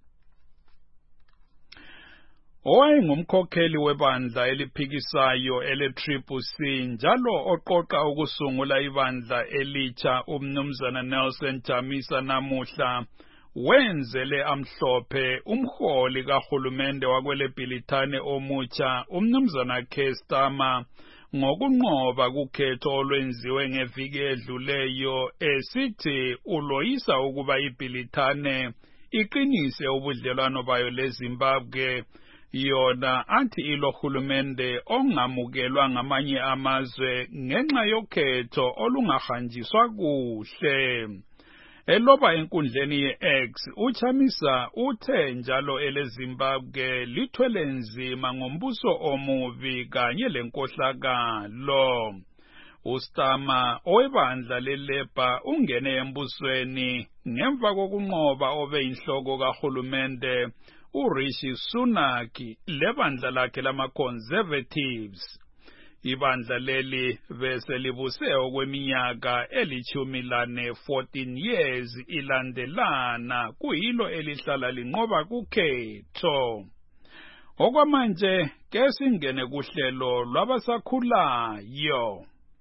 Owayengumkhokheli webandla eliphikisayo ele-CCC njalo oqoqa ukusungula ibandla elitsha umnumzana Nelson Chamisa namuhla wenzele amhlophe umholi kahulumende wakwele Bhilithane omutsha umnumzana Kestama ngokunqoba kukhetho olwenziwe ngeviki edluleyo, esithi uloyisa ukuba iBhilithane iqinise ubudlelwano bayo leZimbabwe, yona athi ilohulumende ongamukelwa ngamanye amazwe ngenxa yokhetho olungahanjiswa kuhle. Eloba enkundleni ye-X, uChamisa uthe njalo eleZimbabwe lithwele nzima ngombuso omubi kanye lenkohlakalo. uStama owebandla leLabour ungene embusweni ngemva kokunqoba obeyinhloko kahulumende uRishi Sunak lebandla lakhe lama-Conservatives. Ibandla leli bese libuse okweminyaka eli-14 years ilandelana, kuyilo elihlala linqoba kukhetho. Okwamanje ke singene kuhlelo lwabasakhulayo.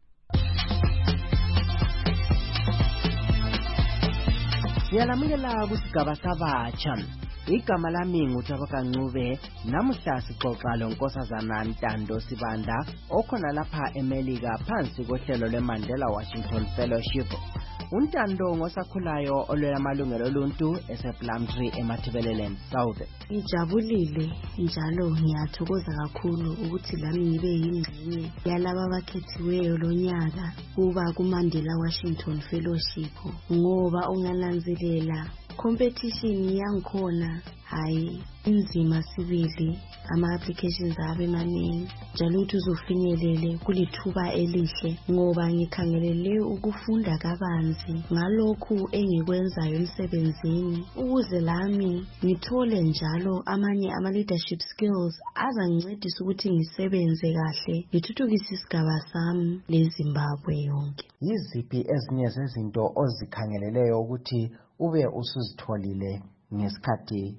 Siyalamukela kusigaba sabatsha. Igama lami nguThabaka Ncube. Namuhla sixoxa loNkosazana Ntando Sibanda okhona lapha eMelika phansi kohlelo lweMandela Washington Fellowship. uNtando ngosakhulayo olwela amalungelo oluntu esePlumtree eMatabeleland South. Ngijabulile njalo ngiyathokoza kakhulu ukuthi lami ngibe yingxenye yalabo abakhethiweyo lonyaka kuba kuMandela Washington Fellowship, ngoba ungalanzelela competition yangikhona hayi inzima sibili, ama-applications abe maningi njalo ukuthi uzofinyelele kulithuba elihle, ngoba ngikhangelele ukufunda kabanzi ngalokhu engikwenzayo emsebenzini ukuze lami ngithole njalo amanye ama-leadership skills azangincedisa ukuthi ngisebenze kahle ngithuthukise isigaba sami leZimbabwe yonke. Yiziphi ezinye zezinto ozikhangeleleyo ukuthi ube usuzitholile ngesikhathi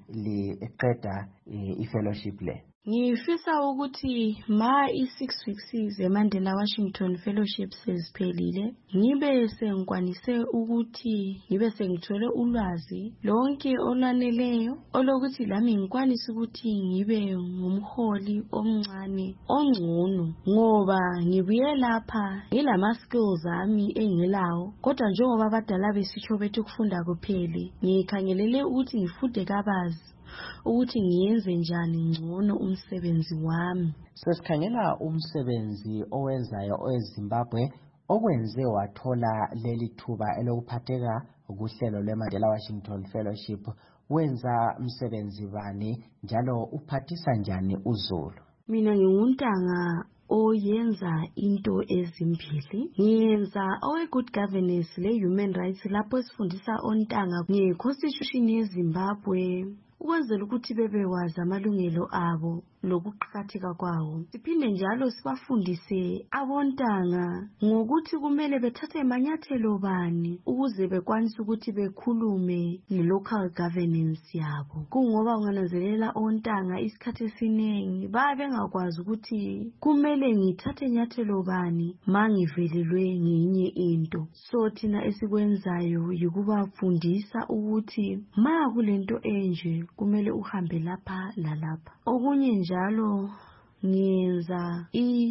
liqeda i-fellowship le? Ngifisa ukuthi ma i-6 weeks zeMandela Washington Fellowship seziphelile ngibe sengikwanise ukuthi ngibe sengithole ulwazi lonke olwaneleyo olokuthi lami ngikwanise ukuthi ngibe ngumholi omncane ongcono, ngoba ngibuye lapha ngilama skills ami engilawo, kodwa njengoba abadala besitsho bethi ukufunda kupheli, ngikhangelele ukuthi ngifunde kabazi ukuthi ngiyenze njani ngcono umsebenzi wami. Sesikhangela umsebenzi owenzayo eZimbabwe okwenze wathola leli thuba elokuphatheka kuhlelo lweMandela Washington Fellowship. Wenza umsebenzi bani njalo uphathisa njani uZulu? Mina nginguntanga oyenza into ezimbili. Ngiyenza owe-good governance le-human rights lapho sifundisa ontanga nge-constitution yeZimbabwe ukwenzela ukuthi bebewazi amalungelo abo lokuqakatheka kwawo. Siphinde njalo sibafundise abontanga ngokuthi kumele bethathe amanyathelo bani ukuze bekwanise ukuthi bekhulume ne-local governance yabo. Kungoba ungananzelela ontanga isikhathi esiningi babe bengakwazi ukuthi kumele ngithathe inyathelo bani mangivelelwe ngenye into. So thina esikwenzayo yikubafundisa ukuthi ma kulento enje kumele uhambe lapha lalapha. Okunye njalo ngiyenza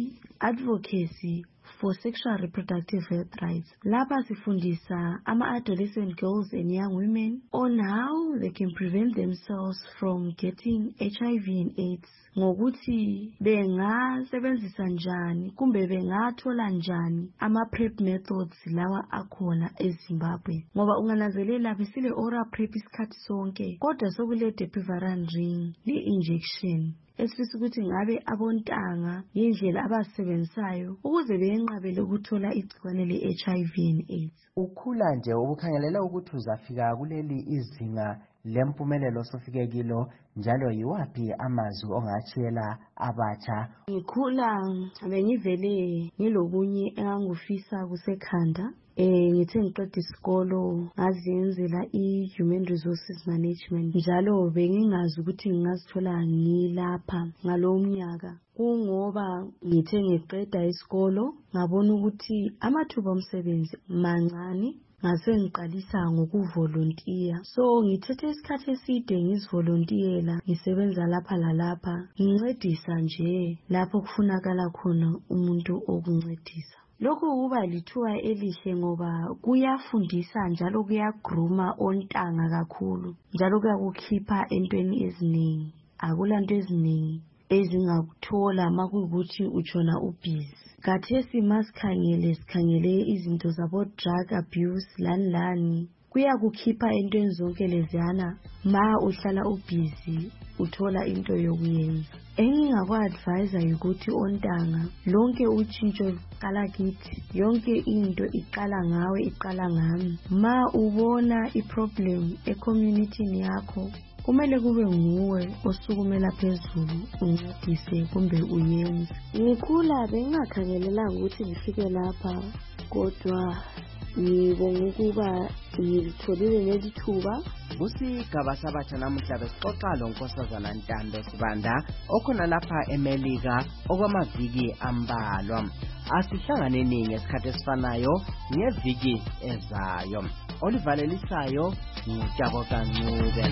i-advocacy for sexual reproductive health rights. Lapha sifundisa ama-adolescent girls and young women on how they can prevent themselves from getting HIV and AIDS, ngokuthi bengasebenzisa njani kumbe bengathola njani ama-PrEP methods lawa akhona eZimbabwe. Ngoba ungananzelela besile oral PrEP isikhathi sonke, kodwa sokule depiviral ring le-injection esifisa ukuthi ngabe abontanga indlela abasebenzayo ukuze benqabele ukuthola igciwane le-HIV and AIDS. Ukhula nje ubukhangelela ukuthi uzafika kuleli izinga lempumelelo sofike kilo, njalo yiwapi amazwi ongatshela abatsha? Ngikhula bengivele ngilobunye engangufisa kusekhanda. Ngithe ngiqeda isikolo ngazenzela i-human resources management, njalo bengingazi ukuthi ngingazithola ngilapha ngalo mnyaka. Kungoba ngithe ngiqeda isikolo ngabona ukuthi amathuba omsebenzi mancane, ngase ngiqalisa ngokuvolontiya. So ngithethe isikhathi eside ngizivolontiyela ngisebenza lapha lalapha ngincedisa nje lapho kufunakala khona umuntu okuncedisa. Lokhu kuba lithuba elihle ngoba kuyafundisa njalo kuyagruma ontanga kakhulu, njalo kuyakukhipha entweni eziningi. Akulanto eziningi ezingakuthola makuyukuthi utshona ubhizi. Khathesi sikhangele izinto zabo drug abuse lani kuyakukhipha entweni zonke leziyana ma uhlala ubhizi uthola into yokuyenza. Engingakwa-advise ukuthi ontanga lonke utshintsho qala kithi, yonke into iqala ngawe, iqala ngami. Ma ubona i-problem e-community yakho kumele kube nguwe osukumela phezulu uncedise kumbe uyenze. Ngikhula bengingakhangelelanga ukuthi ngifike lapha, kodwa ngibonga ukuba ngilitholile leli thuba. Kusigaba sabatsha namuhla besixoxa lonkosazana Ntando Sibanda okhona lapha eMelika okwamaviki ambalwa. Asihlanganeni ngesikhathi esifanayo ngeviki ezayo. Olivalelisayo ngijabo kancube.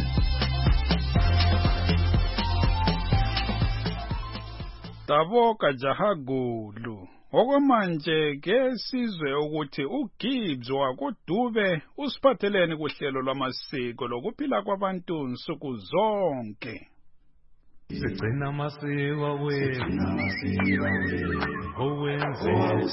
Taboka Jahagulu. okwamanje ke sizwe ukuthi uGibbs wakuDube usiphathelene kuhlelo lwamasiko lokuphila kwabantu nsuku zonke. Sigcina amasiko wethu owenze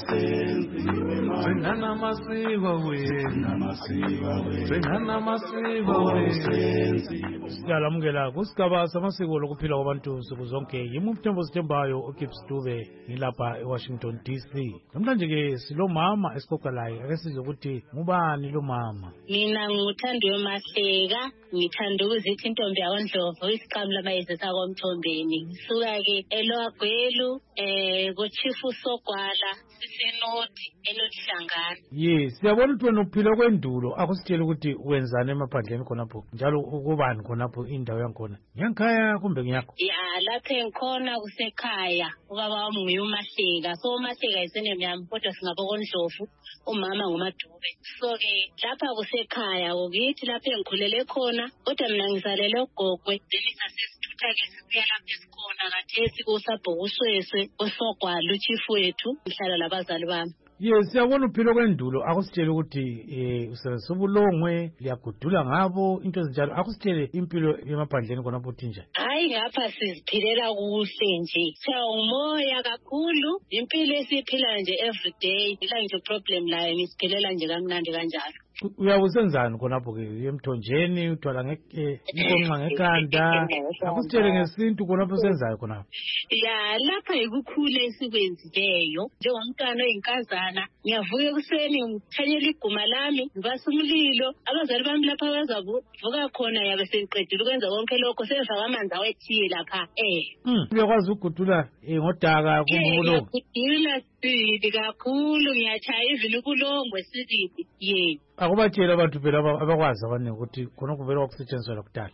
singana amasiko wethu singana amasiko wethu. Siyalamukela kusigaba samasiko lokuphila kwabantu nsuku zonke. Yimi umthembu sithembayo uGibbs Dube ngilapha eWashington DC. Namhlanje ke silomama esiqoqalayo ake sizwe ukuthi ngubani lo mama. Mina nguthandwe Mahleka, ngithanda ukuzithi intombi yakoNdlovu isiqhamu lamayezi sakomthombeni. Ngisuka ke eLwagwelu kuChief Sogwala sisenoti Hlangana. Yes, siyabona ukuthi wena uphila kwendulo akusitshela ukuthi wenzani emaphandleni khonapho njalo ukubani khonapho indawo yankhona. Ngiyankhaya kumbe ngiyakho? Ya lapha engikhona kusekhaya ubaba wami nguye uMahleka. So uMahleka isenemi kodwa singabokoNdlovu umama nguMadube. So ke lapha kusekhaya ukuthi lapha engikhulele khona kodwa mina ngizalele uGogwe then sasisithutha ke sibuya lapha esikhona kathesi kusabhokusweswe osogwala uChief wethu mhlala labazali bami. Yes, siyabona uphilo kwendulo akusitshela ukuthi usebenzisa ubulongwe liyagudula ngabo into ezinjalo akusitshele impilo yemaphandleni khonapho thinja. Hayi ngapha siziphilela kuhle nje. Umoya kakhulu impilo esiphila nje everyday ila nje problem layo ngisiphilela nje kamnandi kanjalo. Uyawusenzani khonapho ke emthonjeni uthwala inkonxa ngekhanda akusitshele ngesintu khonapho senzayo khonapho. Ya lapha ikukhulu esikwenzileyo njengomntwana oyinkazana ngiyavuka ekuseni ngithanyela iguma lami ngibasa umlilo abazali bami lapha bazavuka khona yabe sengiqedile ukwenza konke lokho sefaka amanzi awethiye lapha. Uyakwazi ukugudula ngodaka kumbulo. Ngiyagudula sibili kakhulu ngiyachaya ivili kulongwe sibili ye. Akubatshela abantu phela abakwazi abaningi ukuthi khona kuvela kwakusetshenziswa kudala.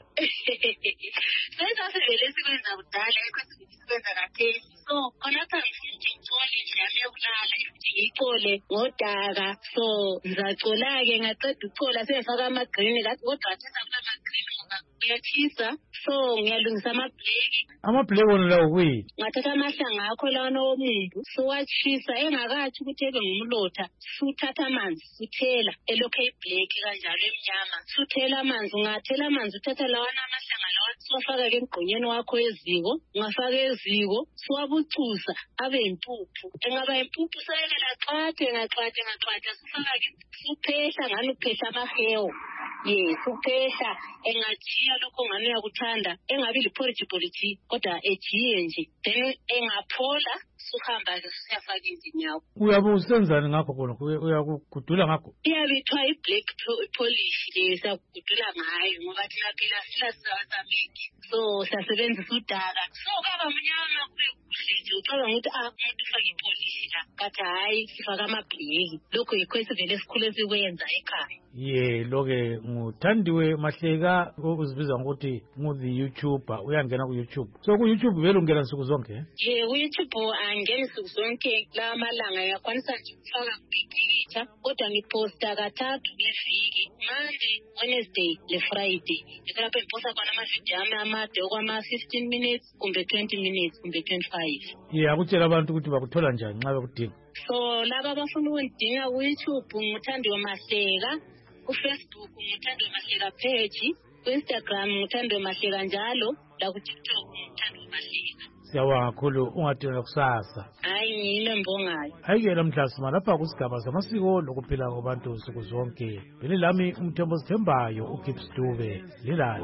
Sesivele sikwenza kudala ekho sikwenza kathesi. So khonapha ngifuna ukuthi ngithole indlela yokulala ngicole ngodaka. So ngizacola-ke ngaqeda ucola sefaka ama-green kathi kodwa athetha kulama-green ngoba kuyathisa. So ngiyalungisa ama-bleki. Ama-bleki wona lawo kuyini? Ngathatha amahlanga akho lawana womumbu suwatshisa engakathi ukuthi ebe ngumlotha suthatha amanzi suthela elokhu eyibleki kanjalo emnyama suthela amanzi ungathela amanzi uthatha lawana amahlanga lawa suwafaka ke emgqonyeni wakho eziko ungafaka eziko suwabucuza abe impuphu engaba impuphu sayekela ngaxhwathe sufaka ke suphehla ngani uphehla amahewu suphehla engajiya lokho ngani uyakuthanda engabi liporridge kodwa ejiye nje then engaphola suhamba ke siyafaka endini yakho. Uyabe usenzani ngakho khona uyakugudula ngakho? Iyabithwa i-black polish le sakugudula ngayo ngoba thina phela silasamiki so sasebenzisa udaka so kaba mnyama kube kuhle nje ucabanga ukuthi umuntu ufake ipolish la kathi hayi sifaka amabhleki lokho yikho esivele esikhule sikwenza ekhaya. Loke nguthandiwe Mahleka uzibiza ngokuthi ngu-the YouTuber uyangena ku-YouTube. So ku-YouTube vele ungena nsuku zonke? Ku-YouTube angeni nsuku zonke la malanga ngiyakwanisa nje ukufaka kupicture kodwa ngiposta kathathu ngeviki Monday, Wednesday le Friday. Lapho ngiposta khona amavidiyo ami amade okwama-15 minutes kumbe 20 minutes kumbe 25. Akutshela abantu ukuthi bakuthola njani nxa bekudinga? So laba abafuna ukundinga ku-YouTube nguthandwe Mahleka, ku-Facebook nguthandwe Mahleka page, ku-Instagram nguthandwe Mahleka njalo la ku-TikTok nguthandwe Mahleka. Siyabonga kakhulu ungadinga kusasa. Hayi ngine mbongayo. Hayike namhlanje lapha kusigaba samasiko lokuphila kwabantu nsuku zonke. Bele lami umthembu sithembayo uGibbs Dube lilale.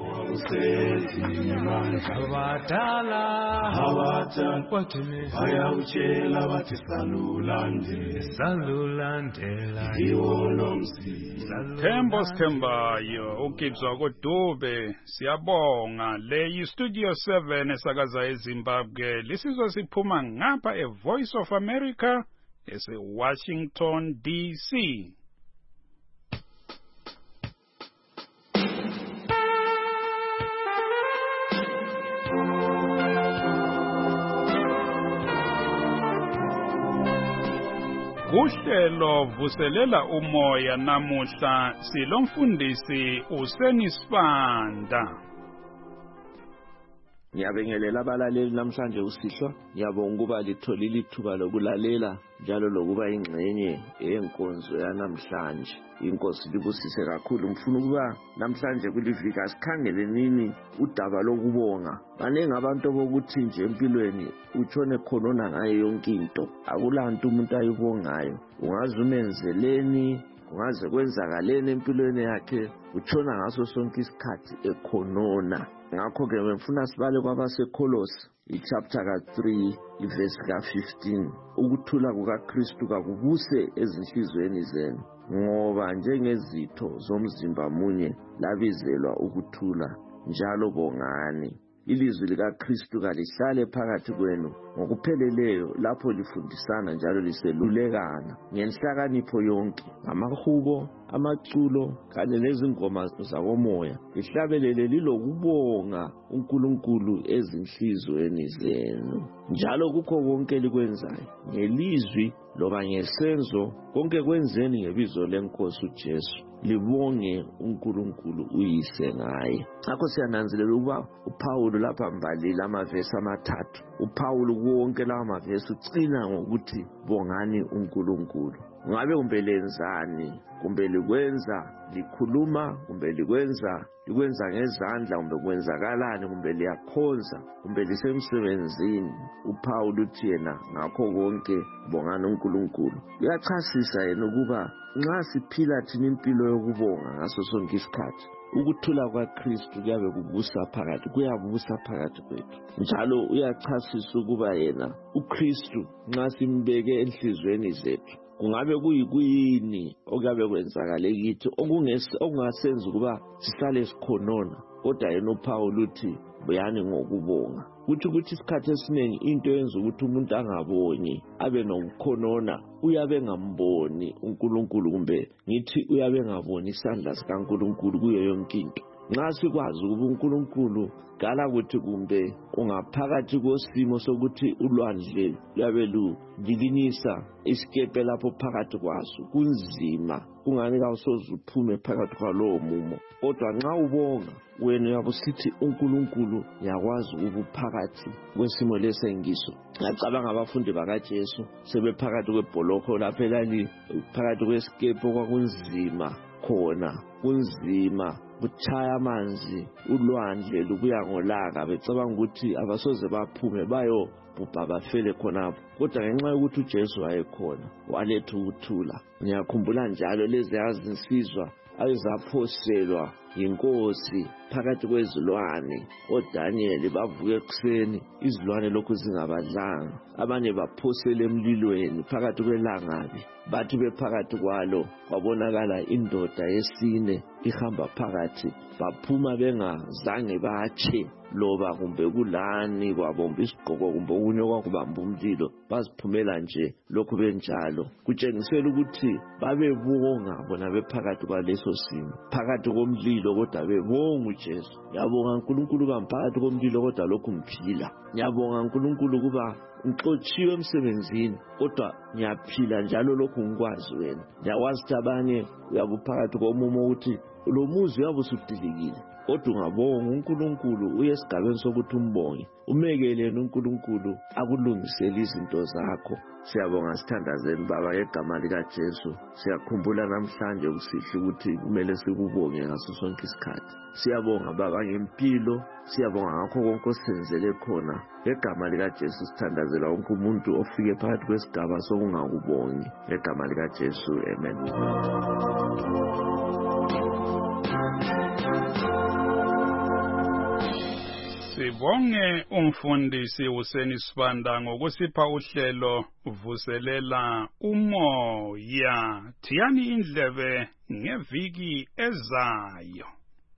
Abadala abathani bayawutshela bathi salulandela Thembo sithembayo uGibbs wakoDube siyabonga le Studio 7 esakaza eZimbabwe lisizwe siphuma ngapha eVoice of America eseWashington DC. Kuhlelo vuselela umoya namuhla silomfundisi uSenisibanda. Ngiyabingelela abalaleli namhlanje usihlwa. Ngiyabonga ukuba litholile ithuba lokulalela njalo lokuba ingxenye yenkonzo yanamhlanje. Inkosi libusise kakhulu. Ngifuna ukuba namhlanje kuliviki asikhangele nini udaba lokubonga. Banenge abantu bokuthi nje empilweni utshone khonona ngayo yonke into. Akulanto umuntu ayibongayo. Ungaze umenzeleni, ungaze kwenzakaleni empilweni yakhe, utshona ngaso sonke isikhathi ekhonona. Ngakho ke ngifuna sibale kwabaseKolosi ichapter ka3 iverse ka15. Ukuthula kukaKristu kakubuse ezinhlizweni zenu, ngoba njengezitho zomzimba munye labizelwa ukuthula, njalo bongani. Ilizwi likaKristu kalihlale phakathi kwenu ngokupheleleyo lapho lifundisana njalo liselulekana ngenhlakanipho yonke, ngamahubo, amaculo kanye nezingoma zakomoya. Lihlabelele lilokubonga uNkulunkulu ezinhlizweni zenu. Njalo kukho konke likwenzayo, ngelizwi loba ngesenzo, konke kwenzeni ngebizo leNkosi uJesu, libonge uNkulunkulu uyise ngaye. Ngakho siyananzelela ukuba uPawulu lapha mbalile amavesi amathathu. uPawulu kuwonke lawa mavesi ucina ngokuthi bongani uNkulunkulu. Ngabe kumbe lenzani, kumbe likwenza likhuluma, kumbe likwenza ngezandla, kumbe kwenzakalani, kumbe liyakhonza, kumbe lisemsebenzini, uPawulu uthi yena ngakho konke bongani uNkulunkulu. Uyachasisa yena ukuba nxa siphila thina impilo yokubonga ngaso sonke isikhathi, ukuthula kwaKristu kuyabusa phakathi kwethu. Njalo uyachasisa ukuba yena uKristu nxa simbeke enhlizweni zethu, kungabe kuyini okuyabe kwenzakale kithi okungasenza ukuba sisale sikhonona, kodwa yena uPawulu uthi buyani ngokubonga. Kuthi isikhathi esiningi into yenza ukuthi umuntu angabongi abe nokukhonona, uyabe ngamboni uNkulunkulu, kumbe ngithi uyabe ngaboni isandla sikaNkulunkulu kuyo yonke into. Nxa sikwazi ukuba uNkulunkulu kala ukuthi kumbe ungaphakathi kosimo sokuthi ulwandle luyabe lulilinisa isikepe lapho phakathi kwaso, kunzima, kungani kawusoze uphume phakathi kwalowo mumo, kodwa nxa ubonga wena uyabe usithi uNkulunkulu yakwazi ukuba phakathi kwesimo lesengiso. Ngacabanga abafundi bakaJesu sebephakathi kwebholokho lapho phakathi kwesikepe kwakunzima khona, kunzima, kuchaya amanzi, ulwandle lubuya ngolaka, becabanga ukuthi abasoze baphume bayobhubha bafele khonapho, kodwa ngenxa yokuthi uJesu wayekhona waletha ukuthula. Ngiyakhumbula njalo lezi yazinsizwa ayezaphoselwa yinkosi phakathi kwezilwane, oDaniel bavuka ekuseni izilwane lokhu zingabadlanga, abanye baphosela emlilweni phakathi kwelangabi. Bathi bephakathi kwalo kwabonakala indoda yesine ihamba phakathi, baphuma bengazange batshe loba kumbe kulani kwabomba isigqoko kumbe okunye okwakubamba umlilo, baziphumela nje lokhu benjalo. Kutshengisela ukuthi babebonga bona bephakathi kwaleso simo, phakathi komlilo, kodwa bebonga uJesu. Ngiyabonga uNkulunkulu phakathi komlilo kodwa lokhu ngiphila. Ngiyabonga uNkulunkulu kuba ngixotshiwe emsebenzini kodwa ngiyaphila njalo lokhu ngikwazi wena. Ngiyakwazi ukuthi abanye uyabuphakathi komumo ukuthi lo muzi uyabe usudilikile, kodwa ungabonga uNkulunkulu uye esigabeni sokuthi umbonge, umekelele uNkulunkulu akulungisele izinto zakho. Siyabonga sithandazeni Baba ngegama likaJesu. Siyakhumbula namhlanje kusihle ukuthi kumele sikubonge ngaso sonke isikhathi. Siyabonga Baba ngempilo, siyabonga ngakho konke osenzele khona. Ngegama likaJesu sithandazela wonke umuntu ofike phakathi kwesigaba sokungakubongi. Ngegama likaJesu, amen. Sibonge umfundisi Huseni Sibanda ngokusipha uhlelo vuselela umoya. Thiyani indlebe ngeviki ezayo.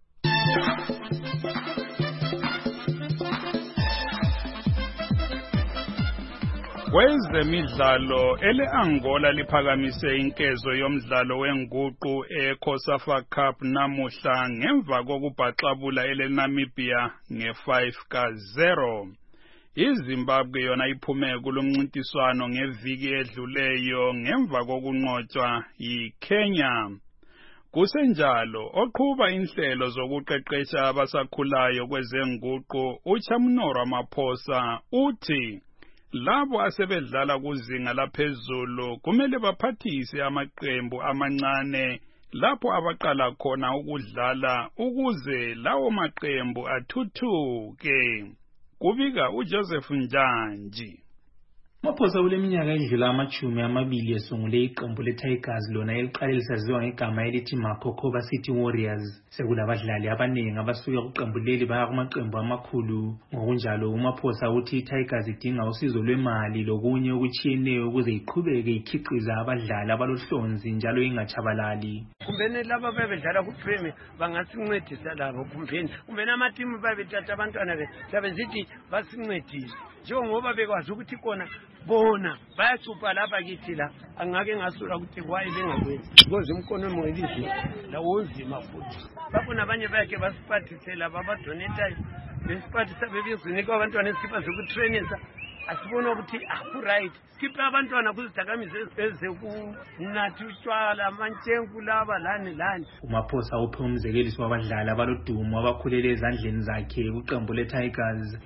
Kwezemidlalo ele-Angola liphakamise inkezo yomdlalo wenguqu eCOSAFA Cup namuhla ngemva kokubhaxabula ele-Namibia nge-5-0. iZimbabwe yona iphume kulomncintiswano ngeviki edluleyo ngemva kokunqotshwa yiKenya. Kusenjalo oqhuba inhlelo zokuqeqesha abasakhulayo kwezenguqu uChamnora Maphosa uthi labo asebedlala kuzinga laphezulu kumele baphathise amaqembu amancane lapho abaqala khona ukudlala ukuze lawo maqembu athuthuke. Kubika uJoseph Njanji. Maphosa kuleminyaka edlula 20 esungule iqembu leTigers lona eliqale lisaziwa ngegama elithi Makhokoba City Warriors. Sekulabadlali abaningi abasuka kuqembu leli baya kumaqembu amakhulu. Ngokunjalo uMaphosa uthi iTigers idinga usizo lwemali lokunye okutshiyeneyo ukuze iqhubeke ikhiqiza abadlali abalohlonzi njalo ingachabalali. Kumbeni laba bebedlala kuPremier bangasincedisa labo kumbeni amatimu babethatha abantwana behlabe zithi basincedise. Njengoba bekwazi ukuthi kona bona bayacupha lapha kithi la angake ngasura ukuthi kwayi bengakwenzi because umkono mwelizwe la wonzima futhi babona abanye bakhe basiphathisela babadonate besipathisa bebizinika abantwana esipa zokutrainisa asibona ukuthi right skiphe abantwana kuzidakamizwe ezekunathi utshwala amantshenku laba lani. uMaphosa uphe umzekeliso wabadlali abalodumo abakhulele ezandleni zakhe kuqembu leTigers.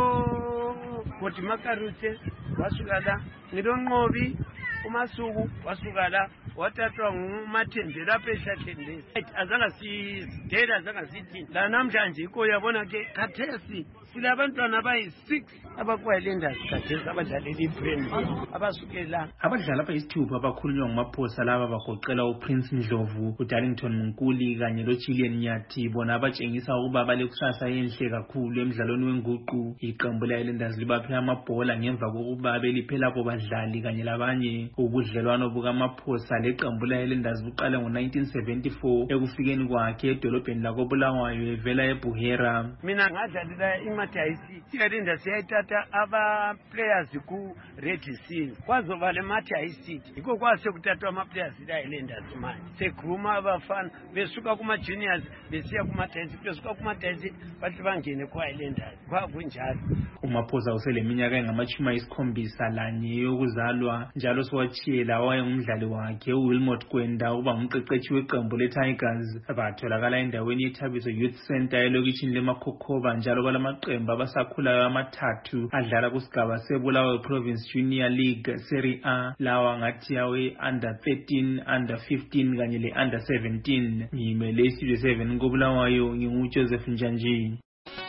Kuti Makarute wasuka la, Nidonqobi uMasuku wasuka la, wathathwa nguMathembe lapha eShatheni. Azange sidela azange sithi la namhlanje iko yabona ke khathesi silabantwana abayi6 abakwayilenders khathesi abadlalela iPremier abasukela. Abadlali abayisithupha abakhulunywa nguMaphosa laba bagoqela uPrince Ndlovu, uDarlington Munkuli kanye loJulian Nyathi bona abatshengisa ukuba balekusasa enhle kakhulu emidlalweni wenguqu. Iqembu leIslanders libaphe amabhola ngemva kokuba beliphela bodlali kanye labanye. Ubudlelwano bukaMaphosa leqembu leIslanders buqala ngo1974 ekufikeni kwakhe edolobheni lakoBulawayo evela eBuhera. Mina ngadlalela iMathaisi iSlanders yayithatha aba players ku Red Sea kwazoba le Mathaisi yiko kwase kuthathwa ama players leIslanders manje segruma abafana besuka kuma juniors besiya kuMathaisi besuka kuMathaisi bathi bangene kwaIslanders kwakunjalo. uMaphosa useleminyaka engama-71 yokuzalwa njalo siwatshiyela wayengumdlali wakhe uWilmot Kwenda uba ngumqeqeshi weqembu leTigers. Batholakala endaweni yeThabiso Youth Center elokishini leMakhokoba njalo balamaqembu abasakhulayo amathathu adlala kusigaba seBulawayo Province Junior League Serie A lawa ngathi yawe under 13, under 15 kanye le under 17. Ngimele isizwe 7 koBulawayo nginguJoseph Njanji.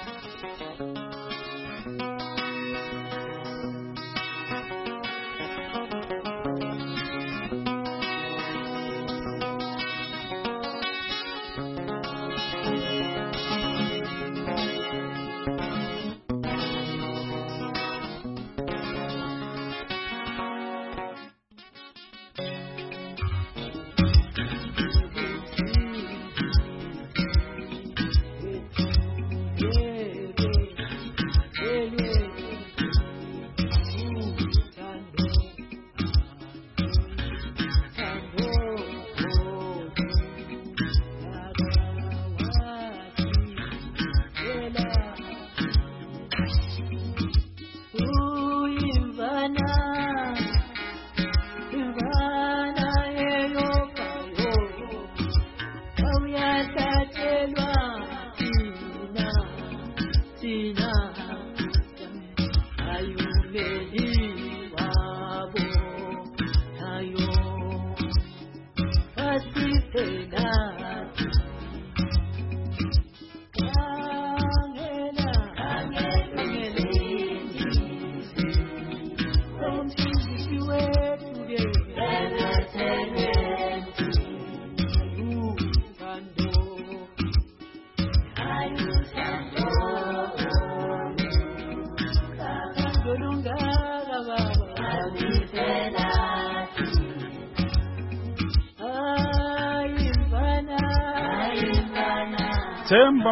Themba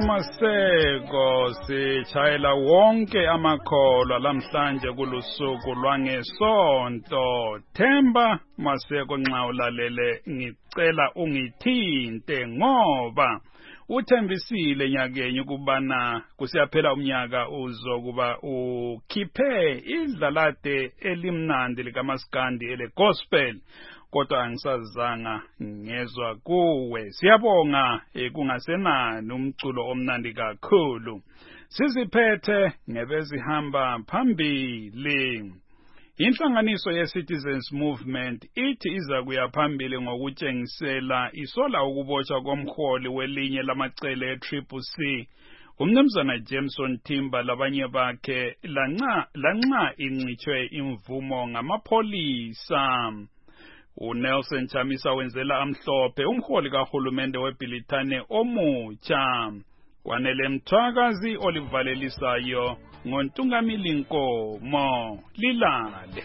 Maseko sichayela wonke amakholwa lamhlanje kulusuku lwangesonto. Themba Maseko nxa ulalele ngicela ungithinte ngoba uthembisile nyakenye ukubana kusiyaphela umnyaka uzokuba ukhiphe idlalade elimnandi likaMaskandi ele gospel. kodwa angisazanga ngezwa kuwe. Siyabonga kungasenani umculo omnandi kakhulu. Siziphethe ngebezihamba phambili. Inhlanganiso ye-Citizens Movement ithi iza kuya phambili ngokutshengisela isola ukubotshwa komholi welinye lamacele e-CCC uMnumzana Jameson Timber labanye bakhe lanxa incitshwe imvumo ngamapholisa. uNelson Chamisa wenzela amhlophe umholi kahulumende weBhilithane omutsha. Wanele Mthwakazi olivalelisayo ngoNtungamili Nkomo lilale.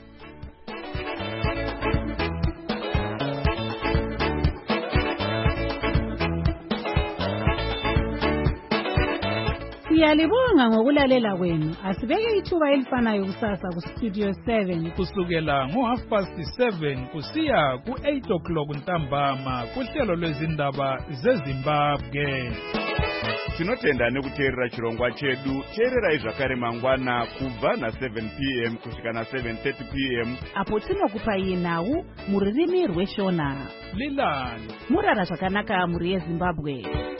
Siyalibonga ngokulalela kwenu. Asibeke ithuba elifanayo kusasa ku Studio 7 kusukela ngo7:30 kusiya ku8 o'clock ntambama kuhlelo lwezindaba zeZimbabwe. Tinotenda nekuteerera chirongwa chedu. Teererai zvakare mangwana kubva na7 p.m. kusvika na7:30 p.m. apo tinokupai nhau mururimi rweshona. Lilani murara zvakanaka muri yeZimbabwe.